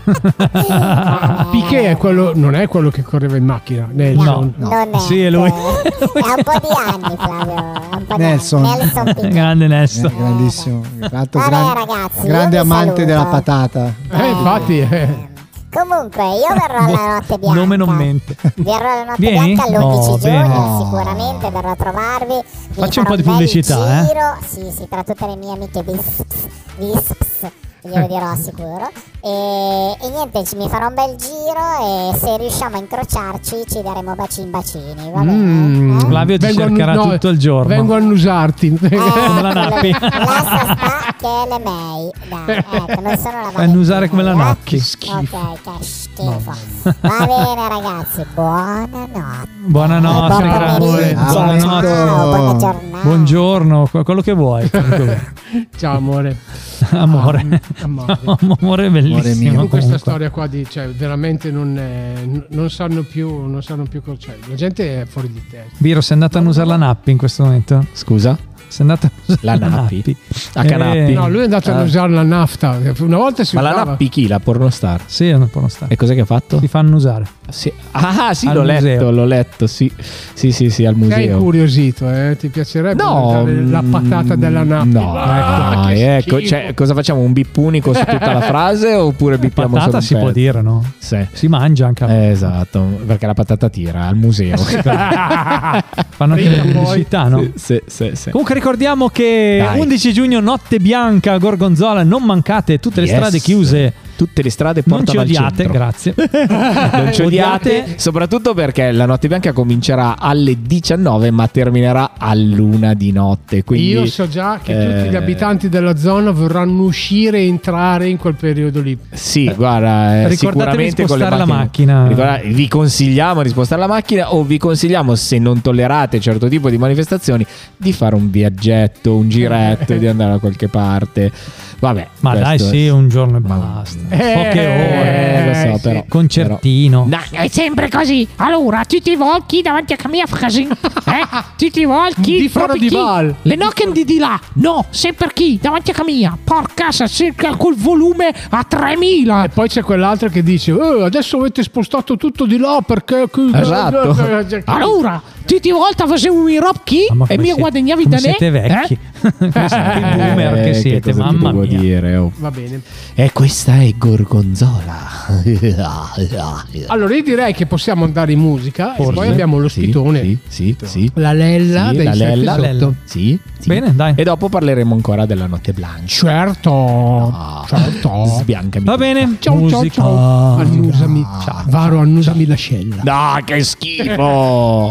Speaker 6: Piqué è quello, non è quello che correva in macchina. Nelson.
Speaker 3: No, non è.
Speaker 4: Sì, è lui.
Speaker 3: È un po' di anni, Flavio. è Un po'
Speaker 10: Nelson.
Speaker 3: Di anni. Nelson Piqué.
Speaker 4: Grande Nelson.
Speaker 10: Eh, grandissimo. Tra l'altro
Speaker 3: Vabbè,
Speaker 10: gran-
Speaker 3: ragazzi,
Speaker 10: grande
Speaker 3: io vi
Speaker 10: amante
Speaker 3: saluto.
Speaker 10: della patata.
Speaker 6: Eh, infatti, eh.
Speaker 3: Comunque, io verrò alla notte bianca.
Speaker 4: Nome non mente.
Speaker 3: Verrò alla notte
Speaker 4: Vieni?
Speaker 3: bianca l'undici
Speaker 4: Oh,
Speaker 3: giugno,
Speaker 4: bene.
Speaker 3: sicuramente verrò a trovarvi. Vi
Speaker 4: Faccio un
Speaker 3: farò
Speaker 4: po' di
Speaker 3: bel
Speaker 4: pubblicità, eh.
Speaker 3: giro. Sì, sì, tra tutte le mie amiche Visps, Visps glielo dirò sicuro. E, e niente, ci- mi farò un bel giro e se riusciamo a incrociarci ci daremo bacini bacini, va bene?
Speaker 6: Mm.
Speaker 3: Eh?
Speaker 4: Flavio ti
Speaker 6: Vengo a-
Speaker 4: cercherà
Speaker 6: no,
Speaker 4: tutto il giorno.
Speaker 6: Vengo a annusarti.
Speaker 3: Eh,
Speaker 4: Come la
Speaker 3: quello-
Speaker 4: Nappi.
Speaker 3: Lascia sta che è le May. Dai, ecco, non sono la
Speaker 4: Annusare come la
Speaker 3: Valentina,
Speaker 4: Nappi.
Speaker 3: eh? Ok, che schifo. Va bene ragazzi, buonanotte.
Speaker 4: Buonanotte,
Speaker 3: Buon
Speaker 4: grazie.
Speaker 3: pomeriggio.
Speaker 4: Buonanotte.
Speaker 3: Ciao, buona giornata.
Speaker 4: Buongiorno, quello che vuoi. quello che vuoi.
Speaker 6: Ciao amore.
Speaker 4: Amore.
Speaker 6: Amore.
Speaker 4: Amore bellissimo.
Speaker 10: mio.
Speaker 6: Con questa
Speaker 4: comunque.
Speaker 6: storia qua di, cioè, veramente non, è- non sanno più, non sanno più cosa, cioè, la gente è fuori di testa.
Speaker 4: Biro, sei andata a annusare la Nappi in questo momento?
Speaker 2: Scusa?
Speaker 4: Sei andata a annusare
Speaker 2: La
Speaker 4: la
Speaker 2: Nappi?
Speaker 4: Nappi.
Speaker 2: A Canappi?
Speaker 4: Eh,
Speaker 6: No, lui è andato
Speaker 2: Ah.
Speaker 6: a usare la nafta. Una volta si
Speaker 2: Ma la
Speaker 6: usava.
Speaker 2: Nappi chi? La pornostar?
Speaker 4: Sì, non può stare.
Speaker 2: E cos'è che ha fatto?
Speaker 4: Ti fa annusare.
Speaker 2: Sì. Ah sì,
Speaker 4: Al
Speaker 2: l'ho
Speaker 4: museo.
Speaker 2: letto, l'ho letto, sì. Sì, sì, sì, al
Speaker 6: Sei
Speaker 2: museo.
Speaker 6: incuriosito, eh? Ti piacerebbe
Speaker 2: No,
Speaker 6: usare la
Speaker 2: mm,
Speaker 6: patata della nappi?
Speaker 2: No,
Speaker 6: Ah,
Speaker 2: dai,
Speaker 6: che
Speaker 2: ecco,
Speaker 6: schifo.
Speaker 2: cioè, cosa facciamo? Un bip unico su tutta la frase oppure bippiamo solo
Speaker 4: Patata
Speaker 2: un
Speaker 4: si può
Speaker 2: pezzo?
Speaker 4: dire, no?
Speaker 2: Sì.
Speaker 4: Si mangia anche.
Speaker 2: Eh, esatto, perché la patata tira al museo.
Speaker 4: Fanno anche
Speaker 6: Prima
Speaker 4: le
Speaker 6: o poi.
Speaker 4: pubblicità, no?
Speaker 2: Sì, sì, sì, sì.
Speaker 4: Comunque ricordiamo che
Speaker 2: Dai.
Speaker 4: undici giugno notte bianca a Gorgonzola, non mancate, tutte le
Speaker 2: Yes.
Speaker 4: strade chiuse.
Speaker 2: Tutte le strade
Speaker 4: Non ci
Speaker 2: portano al
Speaker 4: odiate,
Speaker 2: centro.
Speaker 4: grazie.
Speaker 2: Non ci odiate, soprattutto perché la notte bianca comincerà alle diciannove ma terminerà all'una di notte. Quindi,
Speaker 6: Io so già che
Speaker 2: eh,
Speaker 6: tutti gli abitanti della zona vorranno uscire e entrare in quel periodo lì.
Speaker 2: Sì, guarda, eh,
Speaker 4: Ricordatevi di
Speaker 2: sicuramente con le
Speaker 4: spostare la
Speaker 2: macchine.
Speaker 4: macchina.
Speaker 2: Ricorda- vi consigliamo di spostare la macchina o vi consigliamo, se non tollerate certo tipo di manifestazioni, di fare un viaggetto, un giretto, di andare da qualche parte. Vabbè,
Speaker 4: Ma dai,
Speaker 2: questo è-
Speaker 4: sì, un giorno e basta. Poche ore.
Speaker 2: Eh, lo so,
Speaker 6: sì.
Speaker 2: però.
Speaker 4: Concertino.
Speaker 2: Però-
Speaker 11: È sempre così. Allora, tutti i volchi davanti a Camilla fa casino. Eh? Tutti i volchi.
Speaker 6: Di fora
Speaker 11: proprio
Speaker 6: di
Speaker 11: chi?
Speaker 6: Val.
Speaker 11: Le nocken di di là. No, sempre chi? Davanti a Camilla. Porca sa, cerca col volume a tremila.
Speaker 6: E poi c'è quell'altro che dice eh, adesso avete spostato tutto di là perché...
Speaker 2: Esatto.
Speaker 11: Allora, tutti i volti facevo i rob chi?
Speaker 4: Mamma,
Speaker 11: E
Speaker 4: come
Speaker 11: mi
Speaker 4: siete-
Speaker 11: guadagnavi
Speaker 4: come
Speaker 11: da me.
Speaker 4: siete vecchi.
Speaker 11: Eh?
Speaker 4: Come siete i boomer
Speaker 2: Eh,
Speaker 4: che
Speaker 2: che
Speaker 4: siete,
Speaker 2: cosa ti
Speaker 4: mamma
Speaker 2: devo
Speaker 4: mia.
Speaker 2: dire, oh.
Speaker 6: Va bene.
Speaker 2: E questa è Gorgonzola.
Speaker 6: Allora io direi che possiamo andare in musica e
Speaker 2: Forse.
Speaker 6: poi abbiamo lo
Speaker 2: Sì,
Speaker 6: spitone.
Speaker 2: Sì, sì, sì.
Speaker 6: La lella
Speaker 2: Sì,
Speaker 6: dei
Speaker 2: la
Speaker 6: sette
Speaker 2: lella.
Speaker 6: sotto.
Speaker 2: Sì, sì.
Speaker 4: Bene, dai.
Speaker 2: E dopo parleremo ancora della notte blanca.
Speaker 6: Certo, certo.
Speaker 2: Sbiancami.
Speaker 4: Va bene.
Speaker 6: Ciao,
Speaker 4: Musica.
Speaker 6: ciao, ciao. Annusami. Varo, annusami l'ascella.
Speaker 2: No, che schifo.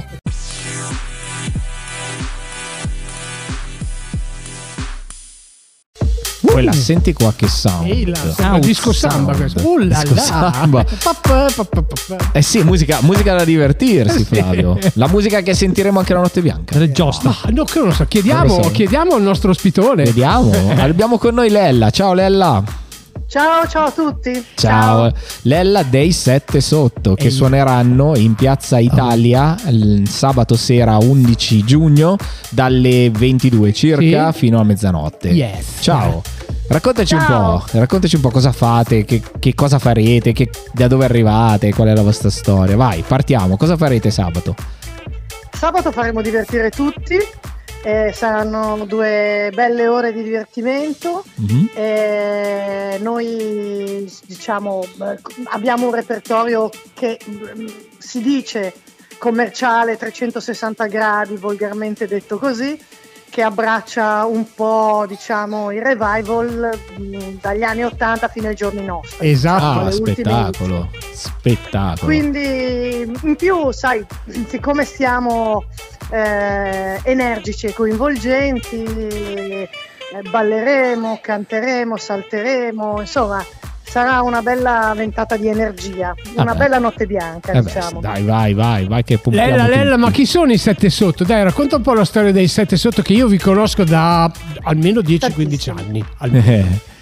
Speaker 2: Quella, senti qua che sound.
Speaker 6: Ehi là, sembra
Speaker 2: Sound,
Speaker 6: disco samba
Speaker 2: sound.
Speaker 6: questo. Oh là
Speaker 2: Disco
Speaker 6: là.
Speaker 2: samba.
Speaker 6: Pa, pa, pa, pa, pa, pa.
Speaker 2: Eh sì, musica, musica da divertirsi,
Speaker 6: Eh sì.
Speaker 2: Flavio. La musica che sentiremo anche la notte bianca.
Speaker 4: È giusta.
Speaker 6: Ah, no, che non lo so. Chiediamo,
Speaker 2: Non lo so.
Speaker 6: chiediamo al nostro ospitone.
Speaker 2: Vediamo. Abbiamo con noi Lella. Ciao Lella.
Speaker 12: Ciao, ciao a tutti.
Speaker 2: Ciao. Lella dei Sette Sotto che
Speaker 6: Ehi.
Speaker 2: suoneranno in Piazza Italia il sabato sera undici giugno dalle ventidue circa
Speaker 6: Sì.
Speaker 2: fino a mezzanotte.
Speaker 6: Yes.
Speaker 2: Ciao. Raccontaci
Speaker 12: Ciao.
Speaker 2: un po', raccontaci un po' cosa fate, che, che cosa farete, che- da dove arrivate, qual è la vostra storia. Vai, partiamo. Cosa farete sabato?
Speaker 12: Sabato faremo divertire tutti. Eh, saranno due belle ore di divertimento.
Speaker 2: Mhm.
Speaker 12: Eh, noi diciamo eh, abbiamo un repertorio che mm, si dice commerciale trecentosessanta gradi, volgarmente detto così, che abbraccia un po' diciamo il revival mh, dagli anni ottanta fino ai giorni nostri.
Speaker 6: Esatto.
Speaker 2: Ah,
Speaker 12: le ultime
Speaker 2: spettacolo. Spettacolo.
Speaker 12: Quindi in più, sai, siccome siamo eh, energici e coinvolgenti, eh, balleremo, canteremo, salteremo, insomma, sarà una bella ventata di energia, una
Speaker 2: Vabbè.
Speaker 12: bella notte bianca,
Speaker 2: Eh beh,
Speaker 12: diciamo.
Speaker 2: dai, vai, vai, vai che pompiamo
Speaker 6: Lella, Lella,
Speaker 2: tutti.
Speaker 6: ma chi sono i Sette Sotto? Dai, racconta un po' la storia dei Sette Sotto che io vi conosco da almeno dieci quindici anni. Almeno.
Speaker 2: Eh,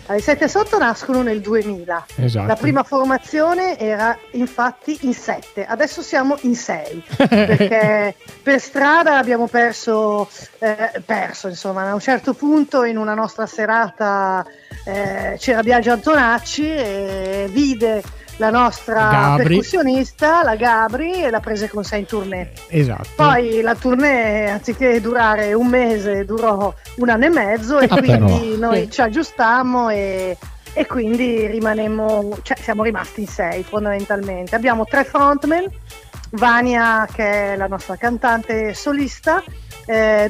Speaker 12: I Sette Sotto nascono nel duemila.
Speaker 6: Esatto.
Speaker 12: La prima formazione era infatti in sette, adesso siamo in sei, perché per strada abbiamo perso, eh, perso insomma, a un certo punto in una nostra serata eh, c'era Biagio Antonacci e vide la nostra
Speaker 6: Gabri.
Speaker 12: percussionista, la Gabri, e la prese con sé in tournée.
Speaker 6: Esatto.
Speaker 12: Poi la tournée, anziché durare un mese, durò un anno e mezzo, e
Speaker 2: Ah,
Speaker 12: quindi
Speaker 2: però.
Speaker 12: noi ci aggiustammo e, e quindi rimanemmo, cioè siamo rimasti in sei fondamentalmente. Abbiamo tre frontman, Vania che è la nostra cantante solista, eh,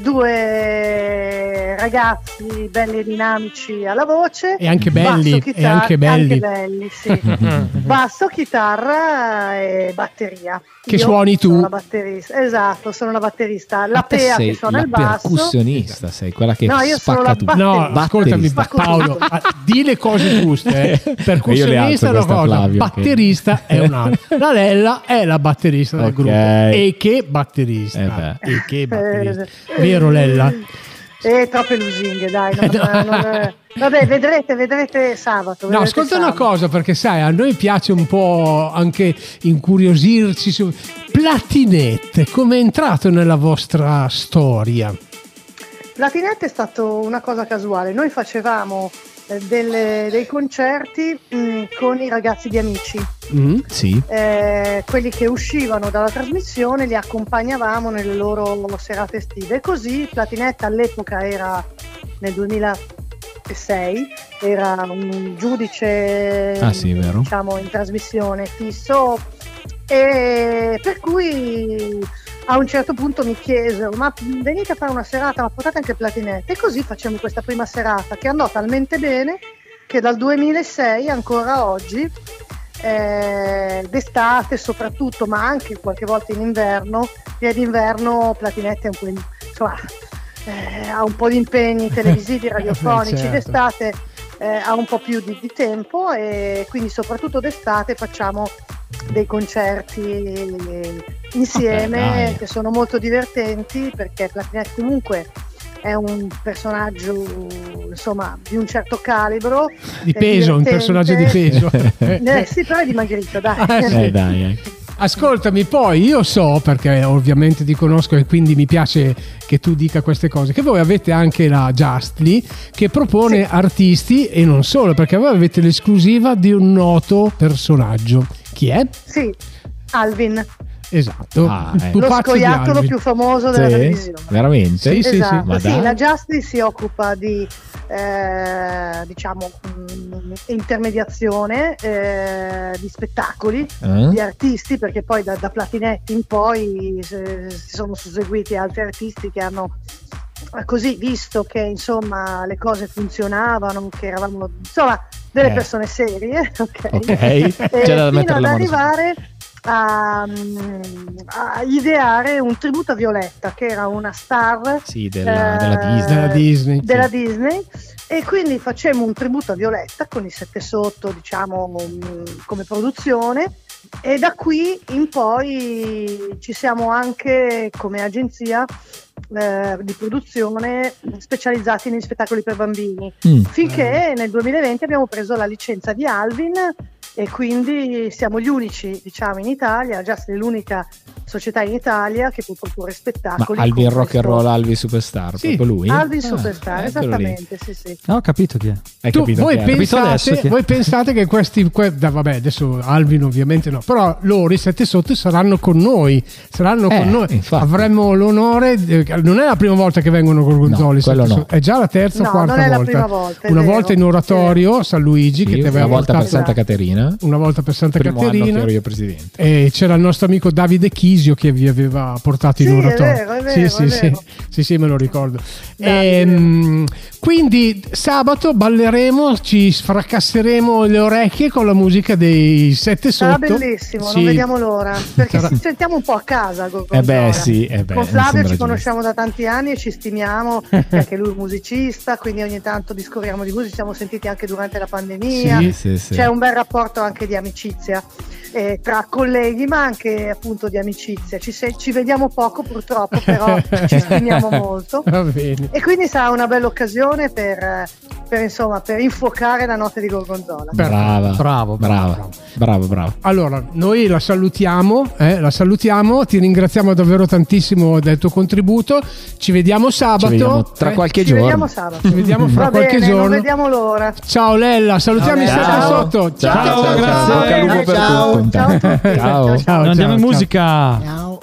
Speaker 12: due ragazzi belli e dinamici alla voce,
Speaker 6: E anche belli,
Speaker 12: basso,
Speaker 6: e
Speaker 12: chitarra-
Speaker 6: anche belli.
Speaker 12: anche belli, sì. Basso, chitarra e batteria.
Speaker 6: Che
Speaker 12: Io
Speaker 6: suoni tu.
Speaker 12: sono la batterista, esatto, sono la batterista, la
Speaker 2: Te
Speaker 12: Pea
Speaker 2: sei
Speaker 12: che suona
Speaker 2: la
Speaker 12: il basso.
Speaker 2: percussionista, sei quella che
Speaker 12: No, io sono
Speaker 2: spacca
Speaker 12: la
Speaker 2: tutto.
Speaker 12: batterista.
Speaker 6: No, ascoltami
Speaker 2: Batterista.
Speaker 6: Paolo, ah, di le cose giuste. Eh.
Speaker 2: Io le
Speaker 6: Percussionista è
Speaker 2: alzo
Speaker 6: una
Speaker 2: questa,
Speaker 6: cosa,
Speaker 2: Flavio,
Speaker 6: batterista è un'altra. La Lella è la batterista del
Speaker 2: Ok.
Speaker 6: gruppo. E che batterista.
Speaker 2: Eh beh.
Speaker 6: e che batterista. Vero Lella?
Speaker 12: E troppe lusinghe, dai. Non, non- vabbè, vedrete, vedrete sabato.
Speaker 6: No,
Speaker 12: vedrete
Speaker 6: ascolta una
Speaker 12: sabato.
Speaker 6: cosa, perché sai, a noi piace un po' anche incuriosirci su Platinette, come è entrato nella vostra storia?
Speaker 12: Platinette è stato una cosa casuale. Noi facevamo eh, delle- dei concerti mh, con i ragazzi di Amici.
Speaker 6: Mm?
Speaker 2: Sì.
Speaker 12: Eh, quelli che uscivano dalla trasmissione li accompagnavamo nelle loro serate estive. E così Platinette all'epoca era nel duemilasei, era un giudice
Speaker 2: Ah, sì, vero.
Speaker 12: diciamo in trasmissione fisso, e per cui a un certo punto mi chiesero: ma venite a fare una serata, ma portate anche Platinette? E così facciamo questa prima serata che andò talmente bene che dal duemilasei ancora oggi, eh, d'estate soprattutto, ma anche qualche volta in inverno, via d'inverno Platinette è un po' in- insomma, eh, ha un po' di impegni televisivi, radiofonici,
Speaker 6: Certo.
Speaker 12: d'estate eh, ha un po' più di, di tempo, e quindi soprattutto d'estate facciamo dei concerti insieme.
Speaker 2: Ok, dai.
Speaker 12: Che sono molto divertenti, perché Platinette comunque è un personaggio insomma di un certo calibro,
Speaker 6: Di
Speaker 12: è
Speaker 6: peso, un
Speaker 12: divertente.
Speaker 6: personaggio di peso.
Speaker 12: Eh, sì, però è dimagrito, dai.
Speaker 2: Eh dai, eh.
Speaker 6: Ascoltami, poi io so, perché ovviamente ti conosco e quindi mi piace che tu dica queste cose, che voi avete anche la Justly che propone
Speaker 12: Sì.
Speaker 6: artisti, e non solo, perché voi avete l'esclusiva di un noto personaggio. Chi è?
Speaker 12: Sì, Alvin,
Speaker 6: Esatto.
Speaker 2: Ah,
Speaker 6: il
Speaker 2: eh.
Speaker 6: pupazzo
Speaker 12: lo
Speaker 6: di
Speaker 12: scoiattolo
Speaker 6: Alvin.
Speaker 12: più famoso della
Speaker 2: Sì?
Speaker 12: televisione.
Speaker 2: Veramente?
Speaker 6: Sì, sì,
Speaker 12: Esatto,
Speaker 2: Ma
Speaker 12: sì,
Speaker 2: dai.
Speaker 12: la Justly si occupa di eh, diciamo mh, intermediazione eh, di spettacoli,
Speaker 2: Eh?
Speaker 12: di artisti, perché poi da, da Platinette in poi eh, si sono susseguiti altri artisti che hanno eh, così visto che insomma le cose funzionavano, che eravamo insomma delle
Speaker 2: Eh.
Speaker 12: persone serie, ok,
Speaker 2: Ok,
Speaker 12: E
Speaker 2: c'è da
Speaker 12: fino
Speaker 2: mettere
Speaker 12: ad
Speaker 2: la mano su-
Speaker 12: arrivare a, a ideare un tributo a Violetta, che era una star
Speaker 2: Sì, della,
Speaker 12: eh,
Speaker 2: della Disney.
Speaker 6: Della Disney.
Speaker 12: della
Speaker 6: sì.
Speaker 12: Disney, e quindi facemmo un tributo a Violetta con i Sette Sotto, diciamo, mh, come produzione, e da qui in poi ci siamo anche come agenzia eh, di produzione specializzati negli spettacoli per bambini,
Speaker 2: Mm.
Speaker 12: finché nel duemilaventi abbiamo preso la licenza di Alvin, e quindi siamo gli unici, diciamo, in Italia, Just è l'unica società in Italia che può produrre
Speaker 2: Ma
Speaker 12: spettacoli.
Speaker 2: Alvin
Speaker 12: con
Speaker 2: Rock and
Speaker 12: questo-
Speaker 2: Roll, Alvin Superstar,
Speaker 6: Sì.
Speaker 2: proprio lui?
Speaker 12: Alvin
Speaker 2: Ah,
Speaker 12: Superstar,
Speaker 2: eccolo lì.
Speaker 12: esattamente, sì, sì.
Speaker 4: No, ho capito chi è.
Speaker 2: Hai
Speaker 6: Tu,
Speaker 2: capito
Speaker 6: voi,
Speaker 2: chi era?
Speaker 4: Capito adesso
Speaker 6: pensate,
Speaker 4: chi è.
Speaker 6: voi pensate che questi que- da- vabbè, adesso Alvin ovviamente no, però loro i Sette Sotto saranno con noi, saranno
Speaker 2: Eh,
Speaker 6: con noi,
Speaker 2: infatti.
Speaker 6: avremmo l'onore, eh, non è la prima volta che vengono con Gonzoli,
Speaker 2: No, quello
Speaker 6: Sette
Speaker 2: no.
Speaker 6: Sotto, è già la terza o
Speaker 12: No,
Speaker 6: quarta
Speaker 12: non è la
Speaker 6: volta.
Speaker 12: prima volta, è
Speaker 6: Una
Speaker 12: vero.
Speaker 6: volta in oratorio San Luigi,
Speaker 2: Sì,
Speaker 6: che ti
Speaker 2: una
Speaker 6: aveva
Speaker 2: volta per
Speaker 6: portato,
Speaker 2: Santa Caterina.
Speaker 6: una volta per Santa
Speaker 2: Primo anno che
Speaker 6: Caterina,
Speaker 2: ero io presidente.
Speaker 6: e c'era il nostro amico Davide Chisio che vi aveva portato in
Speaker 12: Sì, è
Speaker 6: oratorio.
Speaker 12: vero, è
Speaker 6: sì,
Speaker 12: vero,
Speaker 6: sì,
Speaker 12: è
Speaker 6: sì,
Speaker 12: vero.
Speaker 6: sì, sì, me lo ricordo.
Speaker 12: Davide.
Speaker 6: Ehm, quindi sabato balleremo, ci sfracasseremo le orecchie con la musica dei Sette
Speaker 12: Sarà
Speaker 6: Sotto.
Speaker 12: bellissimo,
Speaker 6: Sì.
Speaker 12: non vediamo l'ora, perché
Speaker 6: Sarà-
Speaker 12: ci sentiamo un po' a casa con
Speaker 2: Eh beh,
Speaker 12: Gorgonzola.
Speaker 2: sì, eh beh,
Speaker 12: Con
Speaker 2: mi
Speaker 12: Flavio
Speaker 2: sembra
Speaker 12: ci
Speaker 2: giusto.
Speaker 12: conosciamo da tanti anni e ci stimiamo, che anche lui è un musicista, quindi ogni tanto discorriamo di musica, ci siamo sentiti anche durante la pandemia,
Speaker 2: Sì, sì, sì.
Speaker 12: c'è un bel rapporto anche di amicizia. eh, tra colleghi, ma anche appunto di amicizia. Ci, se- ci vediamo poco purtroppo, però ci stimiamo molto.
Speaker 6: Va bene.
Speaker 12: E quindi sarà una bella occasione per, per, insomma, per infuocare la notte di Gorgonzola.
Speaker 2: Brava,
Speaker 6: bravo,
Speaker 2: brava, bravo, bravo.
Speaker 6: Allora, noi la salutiamo, eh, la salutiamo, ti ringraziamo davvero tantissimo del tuo contributo. Ci vediamo sabato.
Speaker 2: Ci vediamo tra
Speaker 6: eh,
Speaker 2: qualche
Speaker 12: Ci
Speaker 2: giorno.
Speaker 12: vediamo sabato.
Speaker 6: Ci vediamo fra
Speaker 12: Va
Speaker 6: qualche
Speaker 12: bene,
Speaker 6: giorno.
Speaker 12: non vediamo l'ora.
Speaker 6: Ciao Lella, salutiamo i sette
Speaker 2: Ciao.
Speaker 6: sotto.
Speaker 2: Ciao,
Speaker 6: Ciao,
Speaker 2: ciao,
Speaker 6: grazie.
Speaker 2: bocca al lupo per
Speaker 12: Ciao.
Speaker 2: tutto, intanto.
Speaker 12: Ciao a tutti.
Speaker 2: Ciao.
Speaker 12: Ciao,
Speaker 4: Andiamo
Speaker 6: ciao,
Speaker 4: in
Speaker 6: ciao.
Speaker 4: musica.
Speaker 10: Ciao.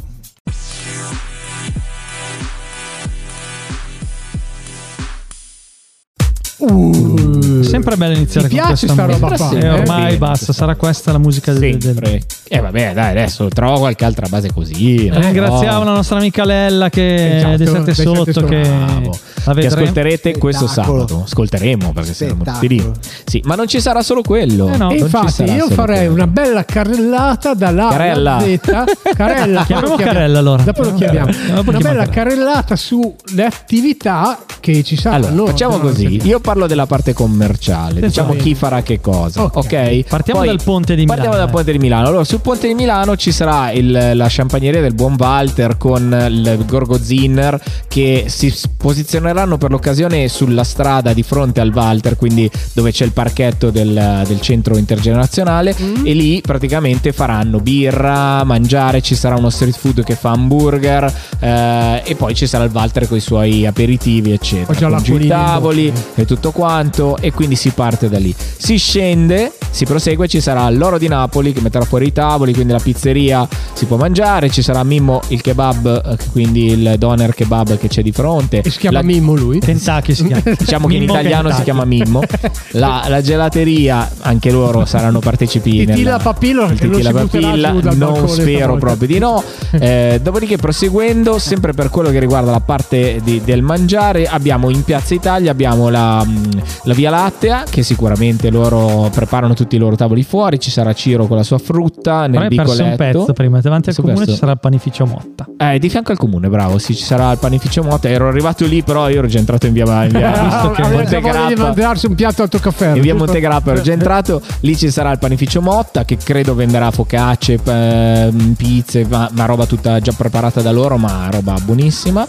Speaker 6: Uh,
Speaker 4: Sempre bello iniziare
Speaker 6: Ti
Speaker 4: con
Speaker 6: piace
Speaker 4: questa
Speaker 6: sta roba
Speaker 4: musica.
Speaker 6: qua,
Speaker 4: E
Speaker 6: eh?
Speaker 4: ormai
Speaker 2: Bene,
Speaker 4: basta,
Speaker 2: questa-
Speaker 4: sarà questa la musica del, del...
Speaker 2: Sempre. Eh vabbè, dai, adesso trovo qualche altra base così. no?
Speaker 4: Ringraziamo la nostra amica Lella che
Speaker 6: Esatto,
Speaker 4: è dei sette
Speaker 6: dei sette
Speaker 4: sotto
Speaker 6: sotto.
Speaker 4: che
Speaker 2: Bravo.
Speaker 4: la
Speaker 2: Che
Speaker 4: vedremo.
Speaker 2: ascolterete questo
Speaker 10: Spettacolo.
Speaker 2: sabato. Ascolteremo perché saremo tutti lì.
Speaker 10: Spettacolo.
Speaker 2: Sì, ma non ci sarà solo quello.
Speaker 4: Eh no.
Speaker 2: Non
Speaker 6: E
Speaker 2: ci
Speaker 6: infatti
Speaker 2: sarà
Speaker 6: io
Speaker 2: solo
Speaker 6: farei
Speaker 2: quello.
Speaker 6: una bella carrellata dalla A
Speaker 2: Carella.
Speaker 6: alla Z. Carella,
Speaker 4: Chiamiamo
Speaker 6: dopo
Speaker 4: Carella, allora.
Speaker 6: Dopo lo chiamiamo.
Speaker 4: Dopo
Speaker 6: Una
Speaker 4: chiamiamo
Speaker 6: bella
Speaker 4: Carella.
Speaker 6: carrellata sulle attività che ci saranno.
Speaker 2: Allora, facciamo
Speaker 6: durante-
Speaker 2: così. Io parlo della parte commerciale, diciamo
Speaker 6: bene.
Speaker 2: chi farà che cosa.
Speaker 6: Ok.
Speaker 2: Ok.
Speaker 4: Partiamo
Speaker 2: Poi
Speaker 4: dal ponte di
Speaker 2: Partiamo
Speaker 4: Milano,
Speaker 2: dal ponte di Milano. Allora, sul ponte di Milano ci sarà il- la champagneria del buon Walter con il Gorgo Zinner che si s- posizioneranno per l'occasione sulla strada di fronte al Walter, quindi dove c'è il parchetto del, del centro intergenerazionale.
Speaker 6: Mm.
Speaker 2: E lì praticamente faranno birra, mangiare, ci sarà uno street food che fa hamburger eh, e poi ci sarà il Walter con i suoi aperitivi eccetera,
Speaker 6: Ho già
Speaker 2: con giù i
Speaker 6: l'acquolina in
Speaker 2: tavoli
Speaker 6: bocca.
Speaker 2: e tutto quanto, e quindi si parte da lì, si scende, si prosegue, ci sarà l'Oro di Napoli che metterà fuori i tavoli, quindi la pizzeria si può mangiare, ci sarà Mimmo il kebab, eh, quindi il doner kebab che c'è di fronte.
Speaker 6: E si chiama
Speaker 2: La-
Speaker 6: Mimmo lui.
Speaker 4: Kentucky si chiama.
Speaker 2: Diciamo che in
Speaker 4: Mimmo
Speaker 2: italiano
Speaker 4: Kentucky.
Speaker 2: si chiama Mimmo. La, la gelateria, anche loro saranno partecipi.
Speaker 6: Titilla
Speaker 2: nella-
Speaker 6: Papillo,
Speaker 2: il
Speaker 6: che non
Speaker 2: Titilla
Speaker 6: si butterà
Speaker 2: Papilla,
Speaker 6: giù dal
Speaker 2: non
Speaker 6: balcone
Speaker 2: spero
Speaker 6: stavolta.
Speaker 2: proprio di no. Eh, dopodiché proseguendo, sempre per quello che riguarda la parte di- del mangiare, abbiamo in Piazza Italia abbiamo la, mh, la Via Lattea, che sicuramente loro preparano tutti i loro tavoli fuori. Ci sarà Ciro con la sua frutta
Speaker 4: Però
Speaker 2: nel
Speaker 4: hai perso un
Speaker 2: vicoletto.
Speaker 4: pezzo prima, davanti al
Speaker 2: Adesso
Speaker 4: comune
Speaker 2: perso-
Speaker 4: ci sarà il panificio Motta.
Speaker 2: Eh, di fianco al comune, bravo. Sì, ci sarà il panificio Motta. Ero arrivato lì, però io ero già entrato in via, in via
Speaker 6: Ah,
Speaker 2: che
Speaker 6: aveva già
Speaker 2: Monte
Speaker 6: voglia di
Speaker 2: Grappa.
Speaker 6: mangiarsi un piatto autocaffè.
Speaker 2: In via Montegrappa ero già entrato. Lì ci sarà il panificio Motta, che credo venderà focacce, eh, pizze, ma, ma roba tutta già preparata da loro, ma roba buonissima.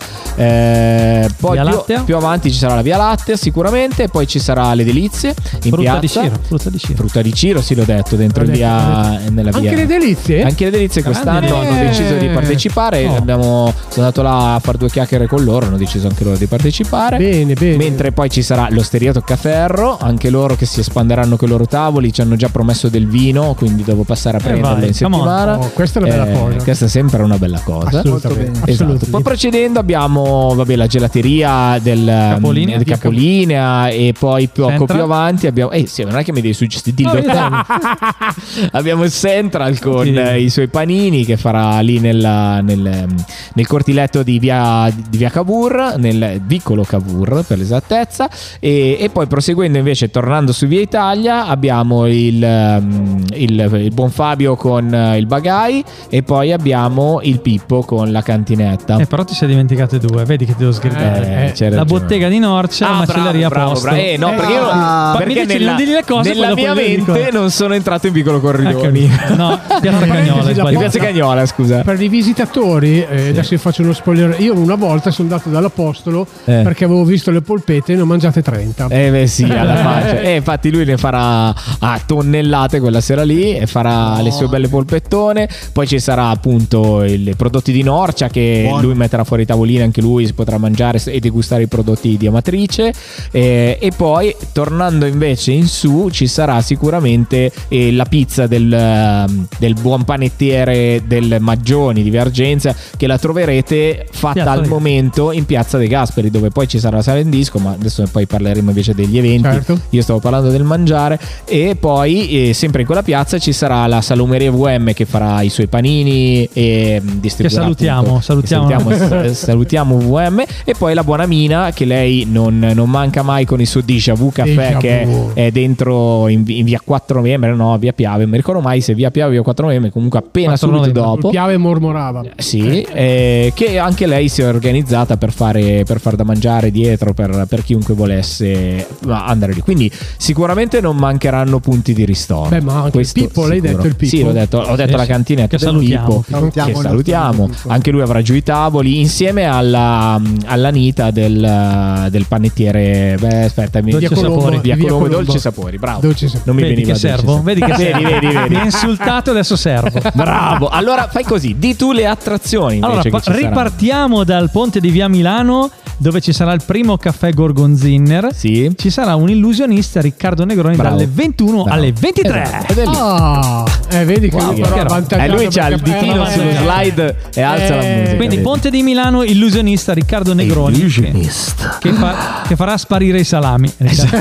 Speaker 2: Eh, poi
Speaker 4: Via
Speaker 2: più,
Speaker 4: Lattea?
Speaker 2: più avanti ci sarà la Via Lattea sicuramente. Poi ci sarà le delizie in
Speaker 4: Frutta
Speaker 2: piazza.
Speaker 4: di Ciro, frutta di Ciro.
Speaker 2: Frutta di Ciro, sì, l'ho detto, dentro
Speaker 6: L'ho
Speaker 2: in
Speaker 6: detto,
Speaker 2: via, nella via.
Speaker 6: Anche le delizie?
Speaker 2: Anche le delizie quest'anno
Speaker 6: Grande.
Speaker 2: hanno deciso di partecipare.
Speaker 6: Oh.
Speaker 2: Abbiamo, sono andato là a fare due chiacchiere con loro, hanno deciso anche loro di partecipare.
Speaker 6: Bene, bene.
Speaker 2: Mentre poi ci sarà l'Osteria Toccaferro, anche loro che si espanderanno con i loro tavoli, ci hanno già promesso del vino, quindi devo passare a prenderlo
Speaker 4: vai,
Speaker 2: in
Speaker 4: come on.
Speaker 2: settimana.
Speaker 6: Oh, questa è una bella
Speaker 2: Eh,
Speaker 6: cosa.
Speaker 2: Questa è sempre una bella cosa.
Speaker 6: Assolutamente.
Speaker 2: Esatto.
Speaker 6: assolutamente.
Speaker 2: Poi procedendo abbiamo vabbè, la gelateria del
Speaker 4: Capolinea.
Speaker 2: di Capolinea, e poi poco
Speaker 4: Central.
Speaker 2: più avanti abbiamo eh sì, non è che mi devi suggestire
Speaker 4: No, io-
Speaker 2: abbiamo il Central con
Speaker 4: Sì.
Speaker 2: eh, i suoi panini che farà lì nella- nel, nel cortiletto di via, di via Cavour, nel vicolo Cavour per l'esattezza, e, e poi proseguendo invece tornando su via Italia abbiamo il, ehm, il, il buon Fabio con eh, il Bagai, e poi abbiamo il Pippo con la cantinetta.
Speaker 4: Eh, però ti sei dimenticate due, vedi che ti devo sgridare.
Speaker 2: Eh, c'hai
Speaker 4: la
Speaker 2: ragione.
Speaker 4: bottega di Norcia,
Speaker 2: Ah,
Speaker 4: la macelleria
Speaker 2: bravo,
Speaker 4: Posto.
Speaker 2: bravo. Eh, no, perché io
Speaker 10: Ah,
Speaker 2: perché
Speaker 4: mi dici,
Speaker 2: nella,
Speaker 4: non digli le cose,
Speaker 2: nella
Speaker 4: poi dopo
Speaker 2: mia
Speaker 4: gliele dico.
Speaker 2: mente non sono entrato in Piccolo Corridoni.
Speaker 4: Ecco, no, Piazza Cagnola,
Speaker 6: Parentesi,
Speaker 4: hai
Speaker 6: la
Speaker 2: In
Speaker 4: sbagliato.
Speaker 2: Piazza Cagnola, scusa.
Speaker 6: Per i visitatori, eh, adesso vi faccio uno spoiler. Io una volta sono andato dall'Apostolo
Speaker 2: Eh.
Speaker 6: perché avevo visto le polpette e ne ho mangiate trenta.
Speaker 2: Eh beh sì, alla faccia. Eh, infatti lui ne farà a tonnellate quella sera lì e farà le sue belle polpettone. Poi ci sarà appunto i prodotti di Norcia che
Speaker 10: Buono.
Speaker 2: lui metterà fuori i tavolini, anche lui si potrà mangiare e degustare i prodotti di Amatrice. Eh, e poi tornando invece in su ci sarà sicuramente eh, la pizza del, ehm, del buon panettiere del Maggioni di Viargenza, che la troverete fatta
Speaker 4: Piazza
Speaker 2: al
Speaker 4: dei-
Speaker 2: momento in Piazza dei Gasperi, dove poi ci sarà la sala in disco, ma adesso poi parleremo invece degli eventi.
Speaker 6: Certo.
Speaker 2: Io stavo parlando del mangiare. E poi eh, sempre in quella piazza ci sarà la salumeria V M che farà i suoi panini e mh, distribuirà,
Speaker 4: salutiamo,
Speaker 2: appunto,
Speaker 4: salutiamo.
Speaker 2: che salutiamo, s- salutiamo V M. E poi la buona Mina, che lei non, non manca mai con il suo Déjà Vu caffè,
Speaker 6: Déjà
Speaker 2: che
Speaker 6: Vu.
Speaker 2: è dentro in, vi- in via quattro novembre, no, via Piave, non mi ricordo mai se via Piave novembre o quattro novembre, comunque appena subito dopo.
Speaker 6: Piave mormorava.
Speaker 2: Sì, eh, che anche lei si è organizzata per fare per far da mangiare dietro per, per chiunque volesse andare lì. Quindi sicuramente non mancheranno punti di ristoro.
Speaker 6: Beh, ma anche
Speaker 2: Questo
Speaker 6: il Pippo, l'hai
Speaker 2: sicuro.
Speaker 6: detto il Pippo?
Speaker 2: Sì, l'ho detto, ho detto
Speaker 6: Eh,
Speaker 2: la
Speaker 6: sì.
Speaker 2: cantinetta
Speaker 6: Che
Speaker 2: del
Speaker 6: salutiamo.
Speaker 2: Pippo,
Speaker 6: Salutiamo
Speaker 2: che
Speaker 6: il
Speaker 2: salutiamo.
Speaker 6: Pippo.
Speaker 2: Anche lui avrà giù i tavoli insieme alla, alla Nita del, del panettiere. Beh, aspetta, mi
Speaker 4: Dolce
Speaker 2: Via Colombo,
Speaker 4: Sapori.
Speaker 2: Via
Speaker 4: Via
Speaker 2: Colombo,
Speaker 4: Colombo.
Speaker 2: Dolce Sapori, bravo.
Speaker 6: Dolce Sapori.
Speaker 2: Non mi
Speaker 4: Vedi
Speaker 2: veniva
Speaker 4: che
Speaker 2: Dolce
Speaker 4: servo?
Speaker 2: Sapori.
Speaker 4: Vedi che
Speaker 2: vedi,
Speaker 4: servo?
Speaker 2: vedi, vedi.
Speaker 4: Mi hai insultato, adesso servo.
Speaker 2: Bravo. Allora fai così, di tu le attrazioni invece
Speaker 4: Allora,
Speaker 2: che
Speaker 4: pa-
Speaker 2: ci saranno.
Speaker 4: ripartiamo dal ponte di Via Milano, dove ci sarà il primo caffè Gorgonzinner.
Speaker 2: Sì.
Speaker 4: Ci sarà un illusionista, Riccardo Negroni,
Speaker 2: Bravo.
Speaker 4: dalle ventuno
Speaker 2: Bravo.
Speaker 4: alle ventitré.
Speaker 2: Esatto. Ed è lì.
Speaker 6: Ah, eh, vedi che
Speaker 4: Wow,
Speaker 6: lui
Speaker 4: che
Speaker 6: però è
Speaker 4: roba.
Speaker 6: avvantaggiato
Speaker 2: Eh, lui c'ha il
Speaker 6: perché-
Speaker 2: ditino
Speaker 6: eh,
Speaker 2: sullo
Speaker 6: eh,
Speaker 2: slide e alza la
Speaker 6: eh,
Speaker 2: musica.
Speaker 4: Quindi
Speaker 2: vedi.
Speaker 4: ponte di Milano, illusionista Riccardo Negroni, che, che, fa- che farà sparire i salami.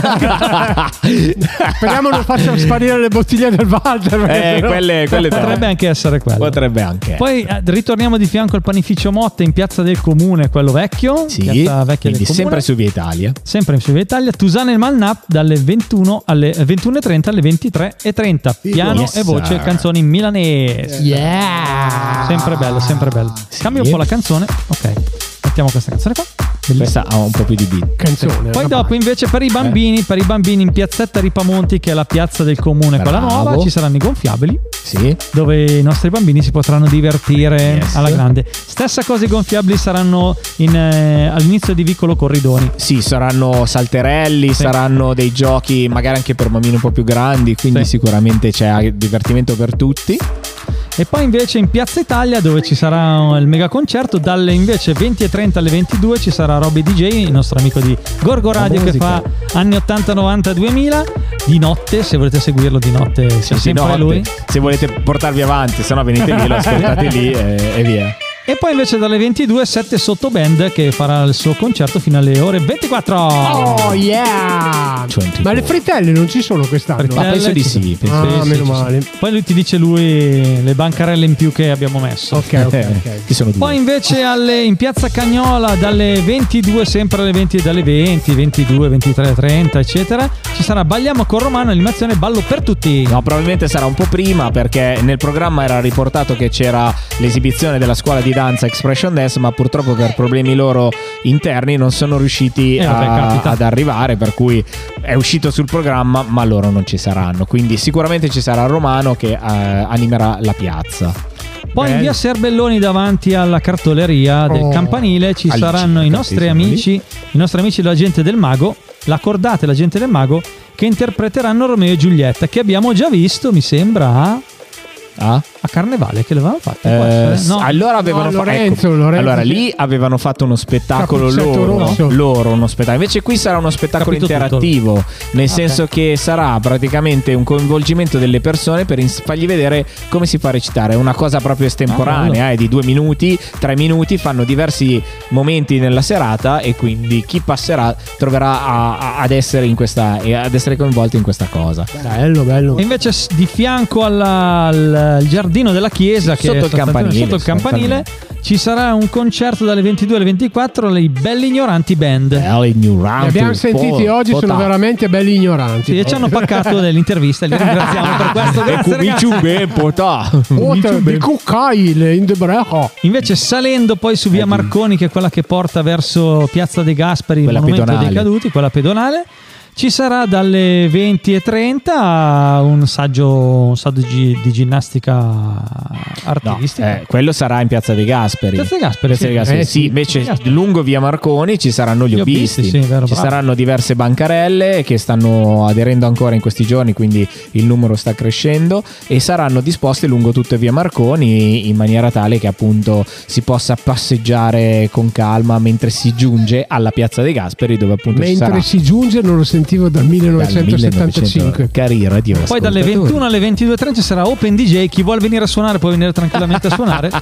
Speaker 6: Speriamo non faccia sparire le bottiglie del Walter. perché
Speaker 2: Eh,
Speaker 6: sennò-
Speaker 2: quelle, quelle
Speaker 4: Potrebbe anche essere quello.
Speaker 2: Potrebbe anche.
Speaker 4: Poi eh, ritorniamo di fianco al panificio Motte in piazza del Comune, quello vecchio.
Speaker 2: Sì,
Speaker 4: piazza vecchia
Speaker 2: quindi
Speaker 4: del Comune.
Speaker 2: sempre su Via Italia.
Speaker 4: Sempre in Via Italia. Tusana e Malnap dalle ventuno alle ventuno e trenta alle ventitré e trenta. Piano
Speaker 2: Yes,
Speaker 4: e voce,
Speaker 2: sir.
Speaker 4: canzoni milanesi.
Speaker 6: Yeah.
Speaker 4: Sempre bello, sempre bello. Cambio un po' la canzone. Ok, mettiamo questa canzone qua.
Speaker 2: Questa ha un po' più di beat.
Speaker 6: Canzone.
Speaker 4: Poi
Speaker 6: vabbè.
Speaker 4: dopo invece per i bambini, per i bambini in piazzetta Ripamonti, che è la piazza del comune, quella
Speaker 2: Bravo.
Speaker 4: nuova, ci saranno i gonfiabili,
Speaker 2: Sì.
Speaker 4: dove i nostri bambini si potranno divertire
Speaker 2: Yes.
Speaker 4: alla grande. Stessa cosa, i gonfiabili saranno in, eh, all'inizio di Vicolo Corridoni.
Speaker 2: Sì, saranno salterelli,
Speaker 4: Sì.
Speaker 2: saranno dei giochi magari anche per bambini un po' più grandi, quindi
Speaker 4: Sì.
Speaker 2: sicuramente c'è divertimento per tutti.
Speaker 4: E poi invece in Piazza Italia, dove ci sarà il mega concerto, dalle invece venti e trenta alle ventidue ci sarà Roby D J, il nostro amico di Gorgo Radio, che fa anni ottanta, novanta, duemila, di notte. Se volete seguirlo di notte,
Speaker 2: Sì,
Speaker 4: sia
Speaker 2: sì,
Speaker 4: sempre
Speaker 2: notte.
Speaker 4: lui.
Speaker 2: Se volete portarvi avanti, se no venite lì, lo ascoltate lì e, e via.
Speaker 4: E poi invece dalle ventidue sette Sottoband, che farà il suo concerto fino alle ore ventiquattro.
Speaker 6: Oh yeah!
Speaker 2: ventiquattro.
Speaker 6: Ma le frittelle non ci sono quest'anno?
Speaker 2: Ma penso di sì. Penso
Speaker 6: Ah,
Speaker 2: di sì.
Speaker 6: meno
Speaker 4: ci
Speaker 6: male.
Speaker 4: Poi lui ti dice lui le bancarelle in più che abbiamo messo.
Speaker 6: Ok, ok,
Speaker 2: Eh,
Speaker 6: ok.
Speaker 2: Ci sono due.
Speaker 4: Poi invece alle- in piazza Cagnola dalle ventidue, sempre alle venti, dalle venti, ventidue, ventitré, trenta eccetera, ci sarà Balliamo con Romano, animazione ballo per tutti.
Speaker 2: No, probabilmente sarà un po' prima, perché nel programma era riportato che c'era l'esibizione della scuola di danza Expression Dance, ma purtroppo per problemi loro interni non sono riusciti
Speaker 4: Eh, vabbè,
Speaker 2: a-
Speaker 4: capita.
Speaker 2: ad arrivare, per cui è uscito sul programma, ma loro non ci saranno. Quindi sicuramente ci sarà Romano che eh, animerà la piazza.
Speaker 4: Poi in
Speaker 6: Bello.
Speaker 4: via Serbelloni, davanti alla cartoleria del
Speaker 6: Oh.
Speaker 4: Campanile, ci
Speaker 2: Alice,
Speaker 4: saranno i
Speaker 2: infatti,
Speaker 4: nostri
Speaker 2: sono
Speaker 4: amici, i nostri amici della gente del Mago, la Cordata e la gente del Mago, che interpreteranno Romeo e Giulietta, che abbiamo già visto, mi sembra, a,
Speaker 2: Ah?
Speaker 4: a Carnevale, che l'avevamo fatto.
Speaker 2: Eh, s- allora avevano
Speaker 6: no,
Speaker 2: fa-
Speaker 6: Lorenzo,
Speaker 2: ecco,
Speaker 6: Lorenzo,
Speaker 2: allora
Speaker 6: sì.
Speaker 2: lì avevano fatto uno spettacolo
Speaker 6: Cappuccetto
Speaker 2: loro,
Speaker 6: rosso.
Speaker 2: loro uno spettacolo. Invece qui sarà uno spettacolo
Speaker 4: Capito tutto.
Speaker 2: interattivo, nel
Speaker 4: Ok.
Speaker 2: senso che sarà praticamente un coinvolgimento delle persone per ins- fargli vedere come si fa a recitare. È una cosa proprio estemporanea,
Speaker 4: Ah,
Speaker 2: eh, di due minuti, tre minuti, fanno diversi momenti nella serata e quindi chi passerà troverà a- a- ad essere in questa e ad essere coinvolto in questa cosa.
Speaker 6: Bello, bello.
Speaker 4: E invece s- di fianco alla- al, al giardino della chiesa, che
Speaker 2: Sotto
Speaker 4: è
Speaker 2: il campanile,
Speaker 4: sotto il campanile, ci sarà un concerto dalle ventidue alle ventiquattro, le Belli Ignoranti Band.
Speaker 2: Belli
Speaker 6: Li
Speaker 2: ignoranti,
Speaker 6: abbiamo sentiti
Speaker 2: po-
Speaker 6: oggi, sono
Speaker 2: potà.
Speaker 6: veramente belli ignoranti.
Speaker 4: Sì, e ci hanno paccato dell'intervista, li ringraziamo per questo.
Speaker 2: E
Speaker 4: Grazie, ragazzi.
Speaker 2: comincio bene, potà.
Speaker 6: Water di cuccai in the breco.
Speaker 4: Invece salendo poi su via Marconi, che è quella che porta verso Piazza De Gasperi, il
Speaker 2: Quella
Speaker 4: monumento
Speaker 2: pedonale.
Speaker 4: dei caduti, quella pedonale, ci sarà dalle venti e trenta un saggio, un saggio di, di ginnastica
Speaker 2: No,
Speaker 4: artistica.
Speaker 2: eh, quello sarà in Piazza dei Gasperi.
Speaker 4: Piazza dei Gasperi,
Speaker 2: Piazza
Speaker 4: sì.
Speaker 2: dei Gasperi.
Speaker 6: Eh,
Speaker 2: sì,
Speaker 6: sì.
Speaker 2: invece
Speaker 4: Piazza dei Gasperi.
Speaker 2: lungo via Marconi ci saranno gli
Speaker 4: Gli
Speaker 2: obbisti.
Speaker 4: obbisti, sì, vero,
Speaker 2: ci
Speaker 4: bravo.
Speaker 2: saranno diverse bancarelle che stanno aderendo ancora in questi giorni, quindi il numero sta crescendo e saranno disposte lungo tutte via Marconi in maniera tale che appunto si possa passeggiare con calma mentre si giunge alla Piazza dei Gasperi, dove appunto ci sarà
Speaker 6: Mentre si giunge, non lo sentivo dal
Speaker 2: dal
Speaker 6: millenovecentosettantacinque.
Speaker 2: Cari radio
Speaker 4: Poi dalle
Speaker 2: ascoltatori.
Speaker 4: ventuno alle ventidue e trenta ci sarà Open D J. Chi vuole venire a suonare può venire tranquillamente a suonare.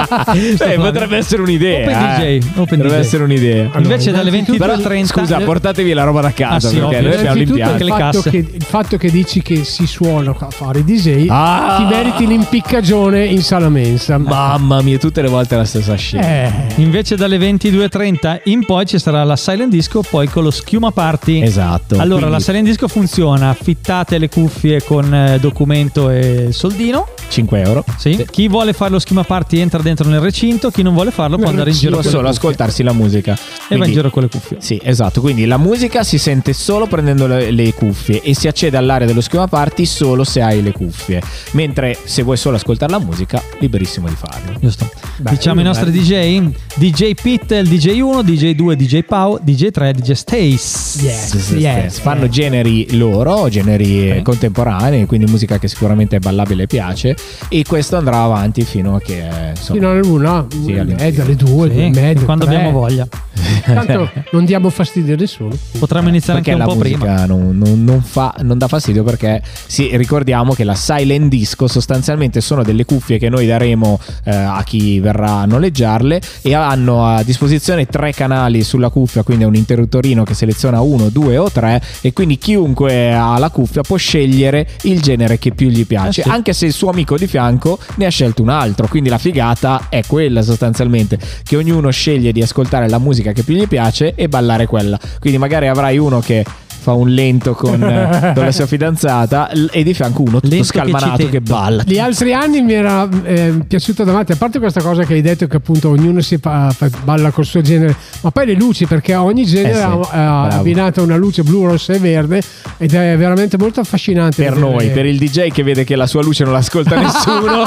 Speaker 2: Eh, potrebbe essere un'idea.
Speaker 4: Open
Speaker 2: eh.
Speaker 4: D J, Open
Speaker 2: potrebbe
Speaker 4: D J.
Speaker 2: essere un'idea.
Speaker 6: Allora,
Speaker 4: Invece dalle
Speaker 6: innanzitutto-
Speaker 4: ventidue e trenta
Speaker 2: Scusa, portatevi la roba da casa
Speaker 4: Ah, sì,
Speaker 2: perché
Speaker 4: ovvio.
Speaker 2: noi abbiamo
Speaker 6: Innanzitutto
Speaker 2: l'impianto.
Speaker 6: il
Speaker 4: le
Speaker 6: fatto,
Speaker 4: casse.
Speaker 6: che, il fatto che dici che si suona a fare D J
Speaker 2: Ah!
Speaker 6: ti meriti l'impiccagione in sala mensa.
Speaker 2: Mamma mia, tutte le volte la stessa scena.
Speaker 6: Eh,
Speaker 4: Invece dalle ventidue e trenta in poi ci sarà la Silent Disco, poi con lo Schiuma Party.
Speaker 2: Esatto.
Speaker 4: Allora,
Speaker 2: quindi-
Speaker 4: la Silent Disco funziona: affittate le cuffie con eh, documento e soldino,
Speaker 2: cinque euro.
Speaker 4: Sì. Chi vuole fare lo schema party entra dentro nel recinto, chi non vuole farlo può andare in giro
Speaker 2: Può
Speaker 4: con le
Speaker 2: solo
Speaker 4: cuffie.
Speaker 2: ascoltarsi la musica
Speaker 4: E
Speaker 2: Quindi-
Speaker 4: va in giro con le cuffie.
Speaker 2: Sì, esatto, quindi la musica si sente solo prendendo le, le cuffie e si accede all'area dello schema party solo se hai le cuffie, mentre se vuoi solo ascoltare la musica, liberissimo di farlo.
Speaker 4: Giusto.
Speaker 2: Bello,
Speaker 4: Diciamo i nostri
Speaker 2: bello.
Speaker 4: D J: D J Pit, il D J uno, D J due, D J Pau, D J tre, D J Stace.
Speaker 2: Sì, sì, sì. Fanno generi loro, generi eh, contemporanei, quindi musica che sicuramente è ballabile e piace, e questo andrà avanti fino a che eh, insomma,
Speaker 6: Fino all'una,
Speaker 2: Sì,
Speaker 6: e
Speaker 2: all'infinito.
Speaker 6: mezza, alle due,
Speaker 4: Sì,
Speaker 6: due e mezza,
Speaker 4: quando
Speaker 6: tre.
Speaker 4: abbiamo voglia.
Speaker 6: Tanto non diamo fastidio a nessuno.
Speaker 4: Potremmo iniziare
Speaker 2: perché
Speaker 4: anche un
Speaker 2: la
Speaker 4: po'
Speaker 2: musica
Speaker 4: prima.
Speaker 2: non, non- non fa, non dà fastidio, perché sì, ricordiamo che la silent disco sostanzialmente sono delle cuffie che noi daremo eh, a chi verrà a noleggiarle, e hanno a disposizione tre canali sulla cuffia, quindi è un interruttorino che seleziona uno, due o tre, e quindi chiunque ha la cuffia può scegliere il genere che più gli piace,
Speaker 4: Eh sì.
Speaker 2: anche se il suo amico di fianco ne ha scelto un altro. Quindi la figata è quella, sostanzialmente, che ognuno sceglie di ascoltare la musica che più gli piace e ballare quella. Quindi magari avrai uno che fa un lento con, eh, con la sua fidanzata l- e di fianco uno tutto
Speaker 4: Lento che ci
Speaker 2: scalmanato che,
Speaker 4: tenta.
Speaker 2: balla.
Speaker 6: Gli altri anni mi era eh, piaciuto davanti, a parte questa cosa che hai detto che appunto ognuno si fa, fa- balla col suo genere, ma poi le luci, perché ogni genere
Speaker 2: Eh sì,
Speaker 6: ha ha
Speaker 2: bravo.
Speaker 6: abbinato una luce blu, rossa e verde, ed è veramente molto affascinante
Speaker 2: Per
Speaker 6: vedere-
Speaker 2: noi, per il D J che vede che la sua luce non l'ascolta nessuno,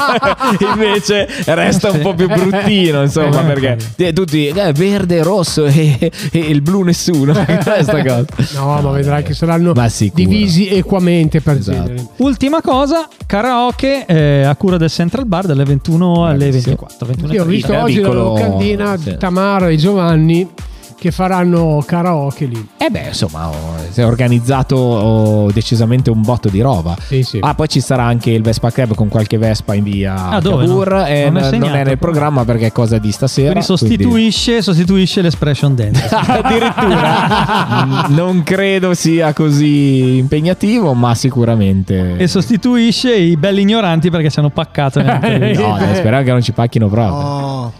Speaker 2: invece resta un po' più bruttino, insomma, perché eh, tutti eh, verde, rosso e, e il blu nessuno. Questa cosa.
Speaker 6: No, ma vedrai che saranno
Speaker 2: Ma sicuro.
Speaker 6: divisi equamente per
Speaker 2: Esatto.
Speaker 6: genere.
Speaker 4: Ultima cosa, karaoke eh, a cura del Central Bar dalle ventuno alle
Speaker 2: Bravissimo.
Speaker 4: ventiquattro. ventuno e
Speaker 6: Io ho
Speaker 2: Piccolo-
Speaker 6: visto oggi la
Speaker 2: piccolo-
Speaker 6: locandina
Speaker 2: sì.
Speaker 6: Tamara e Giovanni che faranno karaoke lì.
Speaker 2: Eh beh, insomma, oh, si è organizzato oh, decisamente un botto di roba.
Speaker 6: Sì, sì.
Speaker 2: Ah, poi ci sarà anche il Vespa Club con qualche Vespa in via
Speaker 4: Ah, dove,
Speaker 2: Cavour,
Speaker 4: no?
Speaker 2: e
Speaker 4: Non è
Speaker 2: n- non
Speaker 4: segnato,
Speaker 2: è nel
Speaker 4: però.
Speaker 2: programma perché è cosa di stasera.
Speaker 4: Quindi sostituisce, sostituisce l'Expression Dance.
Speaker 2: Addirittura mm, non credo sia così impegnativo, ma sicuramente.
Speaker 4: E sostituisce i belli ignoranti perché ci hanno paccato. neanche lì.
Speaker 2: No, dai, speriamo che non ci pacchino proprio.
Speaker 10: Oh,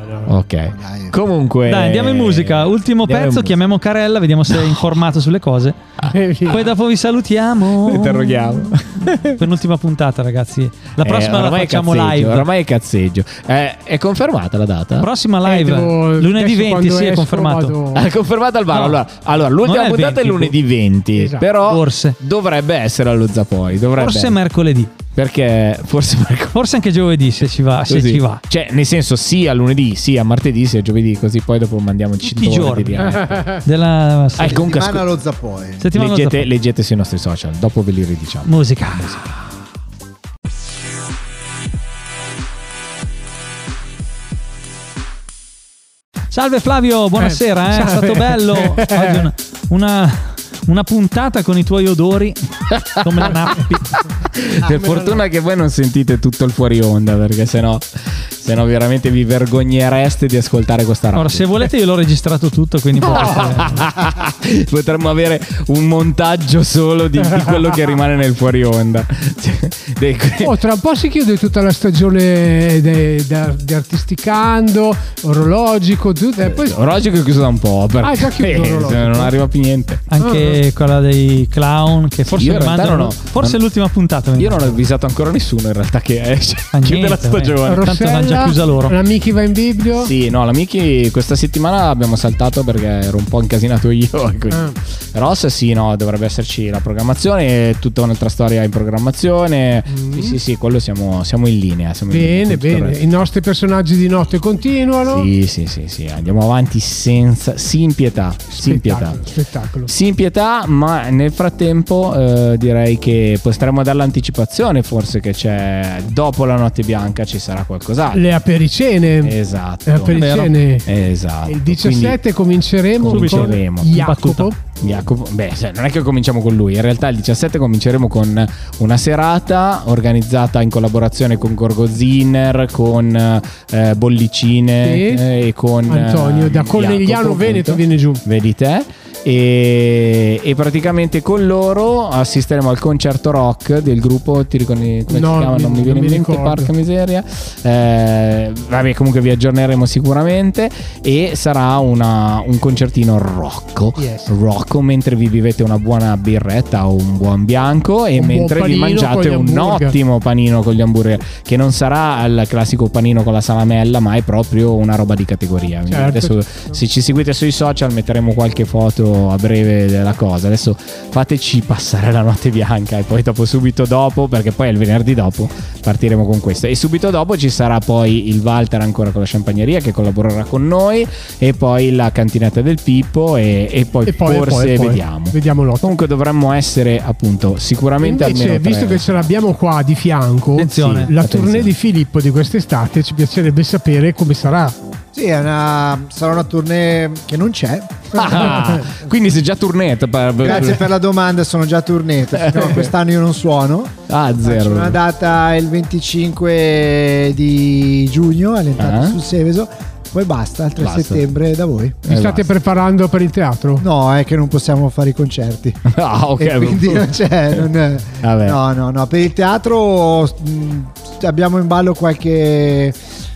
Speaker 2: Ok. Comunque,
Speaker 4: Dai, andiamo in musica. Ultimo
Speaker 2: andiamo in
Speaker 4: pezzo,
Speaker 2: musica.
Speaker 4: chiamiamo Carella, vediamo se è informato sulle cose. Poi dopo vi salutiamo.
Speaker 2: Lo interroghiamo.
Speaker 4: Penultima puntata, ragazzi. La prossima
Speaker 2: Eh,
Speaker 4: la
Speaker 2: ormai è
Speaker 4: facciamo
Speaker 2: cazzeggio,
Speaker 4: live.
Speaker 2: Ormai è cazzeggio. Eh, è confermata la data?
Speaker 4: Prossima live,
Speaker 6: Eh, devo-
Speaker 4: lunedì
Speaker 6: adesso
Speaker 4: venti,
Speaker 6: quando
Speaker 4: sì, è
Speaker 6: esco
Speaker 4: confermato.
Speaker 6: vado-
Speaker 2: Ah, è confermata al bar.
Speaker 4: No.
Speaker 2: Allora, allora, l'ultima
Speaker 4: Non è
Speaker 2: puntata
Speaker 4: venti,
Speaker 2: è lunedì venti.
Speaker 6: Esatto.
Speaker 2: Però
Speaker 4: Forse.
Speaker 2: dovrebbe essere allo Zapoi. Dovrebbe.
Speaker 4: Forse mercoledì.
Speaker 2: Perché forse mercoledì.
Speaker 4: Forse anche giovedì se ci va. Se
Speaker 2: Così.
Speaker 4: ci va.
Speaker 2: Cioè, nel senso, sia lunedì, sia martedì, sia giovedì, così poi dopo mandiamo
Speaker 4: Tutti i
Speaker 2: cinque ore
Speaker 4: giorni.
Speaker 2: di diretta.
Speaker 4: Della
Speaker 2: Ah, comunque,
Speaker 10: settimana
Speaker 2: ascol-
Speaker 10: allo Zappoi.
Speaker 4: settimana
Speaker 2: leggete,
Speaker 4: dopo.
Speaker 2: leggete sui nostri social, dopo ve li ridiciamo.
Speaker 4: Musica. Salve Flavio, buonasera, eh,
Speaker 6: Eh,
Speaker 4: è stato
Speaker 6: salve.
Speaker 4: bello. Oggi una, una, una puntata con i tuoi odori come la nappi.
Speaker 2: Per fortuna che voi non sentite tutto il fuori onda, perché sennò, sennò veramente vi vergognereste di ascoltare questa radio.
Speaker 4: Ora, se volete, io l'ho registrato tutto, quindi può essere-
Speaker 2: Potremmo avere un montaggio solo di, di quello che rimane nel fuori onda. Cioè, dei-
Speaker 6: Oh, tra un po' si chiude tutta la stagione de- de- di Artisticando, orologico, tutto, e poi
Speaker 2: Orologico è chiuso da un po', perché
Speaker 6: Ah, è già chiuso
Speaker 2: eh,
Speaker 6: l'orologico.
Speaker 2: non arriva più niente.
Speaker 4: anche quella dei clown, che forse
Speaker 2: Io in realtà
Speaker 4: mandano-
Speaker 2: non ho-
Speaker 4: forse
Speaker 2: non-
Speaker 4: è l'ultima puntata.
Speaker 2: Io non ho avvisato ancora nessuno in realtà che esce.
Speaker 4: Ah,
Speaker 2: Chiude
Speaker 4: niente,
Speaker 2: la stagione.
Speaker 4: eh. Tanto l'hanno già chiusa loro.
Speaker 6: La Miki va in biblio.
Speaker 2: Sì, no, la Miki questa settimana abbiamo saltato perché ero un po' incasinato io. e quindi-
Speaker 6: Ah.
Speaker 2: Ross sì, no, dovrebbe esserci la programmazione, tutta un'altra storia in programmazione.
Speaker 6: Mm.
Speaker 2: Sì, sì, sì, quello siamo, siamo in linea. Siamo in linea
Speaker 6: Bene,
Speaker 2: con tutto il
Speaker 6: bene.
Speaker 2: resto.
Speaker 6: I nostri personaggi di notte continuano.
Speaker 2: Sì, sì, sì, sì, andiamo avanti senza, sin pietà, sin pietà.
Speaker 6: Spettacolo, spettacolo.
Speaker 2: Sin pietà, ma nel frattempo eh, direi che potremmo dare l'anticipazione, forse che c'è dopo la notte bianca ci sarà qualcos'altro.
Speaker 6: Le apericene.
Speaker 2: Esatto.
Speaker 6: Le apericene.
Speaker 2: Esatto.
Speaker 6: Il diciassette cominceremo,
Speaker 2: cominceremo.
Speaker 6: con Jacopo.
Speaker 2: Jacopo, beh, se- non è che cominciamo con lui, in realtà il diciassette cominceremo con una serata organizzata in collaborazione con Gorgo Zinner, con eh, Bollicine
Speaker 6: Sì.
Speaker 2: eh, e con
Speaker 6: Antonio, da
Speaker 2: eh,
Speaker 6: Cornegliano
Speaker 2: Jacopo,
Speaker 6: Veneto
Speaker 2: appunto.
Speaker 6: viene giù.
Speaker 2: Vedi te. e, e praticamente con loro assisteremo al concerto rock del gruppo, ti ricordi come
Speaker 6: No,
Speaker 2: si chiama? Non mi viene
Speaker 6: non
Speaker 2: in
Speaker 6: mi
Speaker 2: mente,
Speaker 6: ricordo.
Speaker 2: porca miseria. Eh, vabbè, comunque vi aggiorneremo sicuramente e sarà una, un concertino rocco,
Speaker 6: Yes.
Speaker 2: rocco mentre vi bevete una buona birretta o un buon bianco e
Speaker 6: Un buon
Speaker 2: mentre vi
Speaker 6: panino
Speaker 2: mangiate
Speaker 6: con gli
Speaker 2: un
Speaker 6: hamburger.
Speaker 2: ottimo panino con gli hamburger, che non sarà il classico panino con la salamella, ma è proprio una roba di categoria. Quindi
Speaker 6: Certo,
Speaker 2: adesso
Speaker 6: certo.
Speaker 2: se ci seguite sui social metteremo qualche foto a breve della cosa. Adesso fateci passare la notte bianca e poi dopo, subito dopo, perché poi è il venerdì dopo, partiremo con questo. E subito dopo ci sarà poi il Walter ancora con la champagneria che collaborerà con noi, e poi la cantinetta del Pippo e, e poi
Speaker 6: E poi,
Speaker 2: forse
Speaker 6: e poi, e poi.
Speaker 2: vediamo.
Speaker 6: Vediamo l'otto.
Speaker 2: Comunque dovremmo essere appunto sicuramente
Speaker 6: Invece,
Speaker 2: almeno tre.
Speaker 6: visto che ce l'abbiamo qua di fianco,
Speaker 4: Attenzione.
Speaker 6: la
Speaker 2: Attenzione.
Speaker 6: tournée di Filippo di quest'estate, ci piacerebbe sapere come sarà.
Speaker 10: Sì, è una, sarà una tournée che non c'è.
Speaker 2: Ah, quindi sei già tournetta.
Speaker 10: Grazie per la domanda, sono già tournée. No, quest'anno io non suono.
Speaker 2: Ah,
Speaker 10: C'è
Speaker 2: zero.
Speaker 10: una data il venticinque di giugno all'entrata
Speaker 2: Ah.
Speaker 10: sul Seveso. Poi basta, il tre
Speaker 2: Basta.
Speaker 10: settembre da voi.
Speaker 6: Vi
Speaker 2: Eh,
Speaker 6: state
Speaker 2: basta.
Speaker 6: preparando per il teatro?
Speaker 10: No, è che non possiamo fare i concerti.
Speaker 2: Ah, ok.
Speaker 10: E quindi non c'è. Non è-
Speaker 2: Vabbè.
Speaker 10: no, no, no. Per il teatro mh, abbiamo in ballo qualche,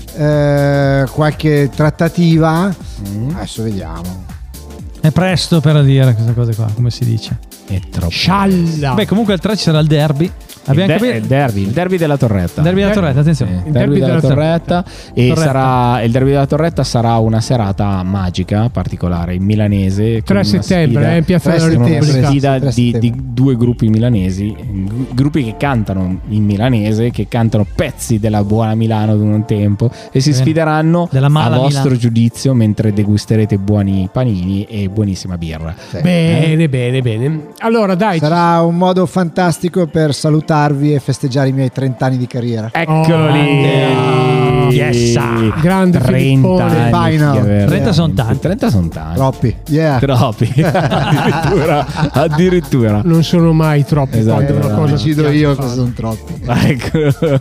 Speaker 10: eh, qualche trattativa.
Speaker 2: Mm.
Speaker 10: Adesso vediamo.
Speaker 4: È presto per dire queste cose qua, come si dice.
Speaker 2: È troppo.
Speaker 6: Scialla!
Speaker 4: Beh, comunque il tre ci sarà il derby. Abbiamo
Speaker 2: il, de-
Speaker 4: capito?
Speaker 2: il derby, il derby della Torretta.
Speaker 4: Derby della
Speaker 6: Eh,
Speaker 4: Torretta, attenzione.
Speaker 2: Il derby della Torretta, e
Speaker 4: Torretta.
Speaker 2: sarà il derby della Torretta sarà una serata magica, particolare, in milanese. con
Speaker 6: tre
Speaker 2: una
Speaker 6: settembre,
Speaker 2: sfida-
Speaker 6: eh, in Piazza
Speaker 10: tre
Speaker 6: della
Speaker 2: con una
Speaker 10: settembre,
Speaker 6: Repubblica.
Speaker 2: sfida
Speaker 10: sì,
Speaker 2: di,
Speaker 10: tre
Speaker 2: di
Speaker 10: settembre.
Speaker 2: due gruppi milanesi, gu- gruppi che cantano in milanese, che cantano pezzi della buona Milano di un tempo, e si
Speaker 4: Bene.
Speaker 2: sfideranno
Speaker 4: Della
Speaker 2: a
Speaker 4: mala
Speaker 2: vostro
Speaker 4: Milano.
Speaker 2: giudizio mentre degusterete buoni panini e buonissima birra.
Speaker 6: Bene, bene, bene. Allora, dai.
Speaker 10: Sarà un modo fantastico per salutarvi e festeggiare i miei trenta anni di carriera.
Speaker 2: Eccolo
Speaker 6: Oh,
Speaker 2: lì.
Speaker 4: Yes.
Speaker 6: Grande
Speaker 2: trenta
Speaker 6: Filippone.
Speaker 2: anni.
Speaker 10: Final.
Speaker 2: di aver-
Speaker 4: trenta son tanti.
Speaker 2: trenta sono tanti.
Speaker 10: Troppi. Yeah.
Speaker 2: Troppi. addirittura, addirittura.
Speaker 6: Non sono mai troppi
Speaker 2: Esatto,
Speaker 6: quando una
Speaker 2: esatto.
Speaker 6: cosa
Speaker 10: Decido
Speaker 6: piace
Speaker 10: io
Speaker 6: fare.
Speaker 10: che sono troppi.
Speaker 2: Ecco.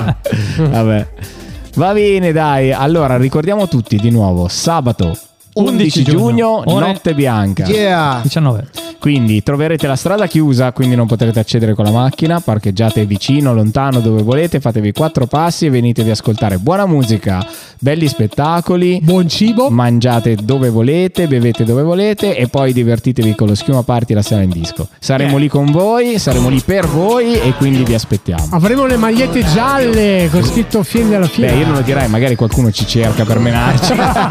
Speaker 2: Vabbè. Va bene, dai. Allora, ricordiamo tutti di nuovo, sabato undici giugno,
Speaker 4: ore-
Speaker 2: notte bianca.
Speaker 10: Yeah.
Speaker 4: diciannove.
Speaker 2: Quindi troverete la strada chiusa, quindi non potrete accedere con la macchina. Parcheggiate vicino, lontano, dove volete. Fatevi quattro passi e venitevi ad ascoltare buona musica, belli spettacoli,
Speaker 6: Buon cibo.
Speaker 2: mangiate dove volete, bevete dove volete e poi divertitevi con lo Schiuma Party la sera in disco. Saremo
Speaker 6: Eh.
Speaker 2: lì con voi, saremo lì per voi e quindi vi aspettiamo.
Speaker 6: Avremo le magliette gialle con scritto Fiende alla fiera.
Speaker 2: Beh, io non lo direi, magari qualcuno ci cerca per menarci.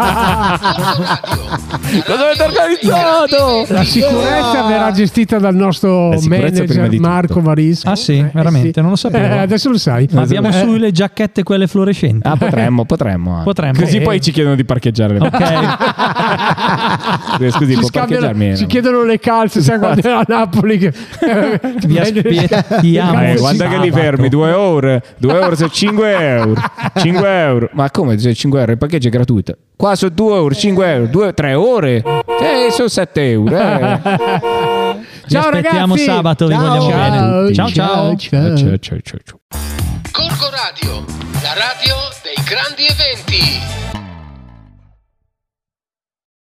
Speaker 2: Cosa avete organizzato?
Speaker 6: La sicurezza verrà gestita dal nostro
Speaker 2: La sicurezza prima
Speaker 6: manager
Speaker 2: di tutto.
Speaker 6: Marco Varisco.
Speaker 4: Ah sì,
Speaker 6: Eh,
Speaker 4: veramente,
Speaker 6: sì.
Speaker 4: non lo sapevo.
Speaker 6: Eh, adesso lo sai.
Speaker 4: Ma abbiamo
Speaker 6: Eh,
Speaker 4: sulle giacchette quelle fluorescenti.
Speaker 2: Ah, potremmo, potremmo. anche.
Speaker 4: Potremmo.
Speaker 2: Così
Speaker 6: Eh.
Speaker 2: poi ci chiedono di parcheggiare le
Speaker 4: Ok.
Speaker 2: Eh, Scusi,
Speaker 6: ci,
Speaker 2: può
Speaker 6: scambiano-
Speaker 2: parcheggiarmi?
Speaker 6: ci
Speaker 2: Esatto.
Speaker 6: chiedono le calze, sai quando era a Napoli che
Speaker 4: Vi aspettiamo.
Speaker 2: Eh, guarda che li
Speaker 4: sabato.
Speaker 2: fermi, due ore, due euro sono cinque euro, cinque euro, ma come se cinque euro, il parcheggio è gratuito, qua sono due euro, cinque euro, due, tre ore, eh, sono sette euro, eh.
Speaker 4: Vi
Speaker 6: Ciao,
Speaker 4: aspettiamo
Speaker 6: ragazzi.
Speaker 4: sabato, vi
Speaker 6: Ciao.
Speaker 4: vogliamo
Speaker 6: Ciao,
Speaker 4: bene. Ciao ciao.
Speaker 6: ciao.
Speaker 2: Ciao, ciao, ciao, ciao.
Speaker 1: Gorgo Radio, la radio dei grandi eventi.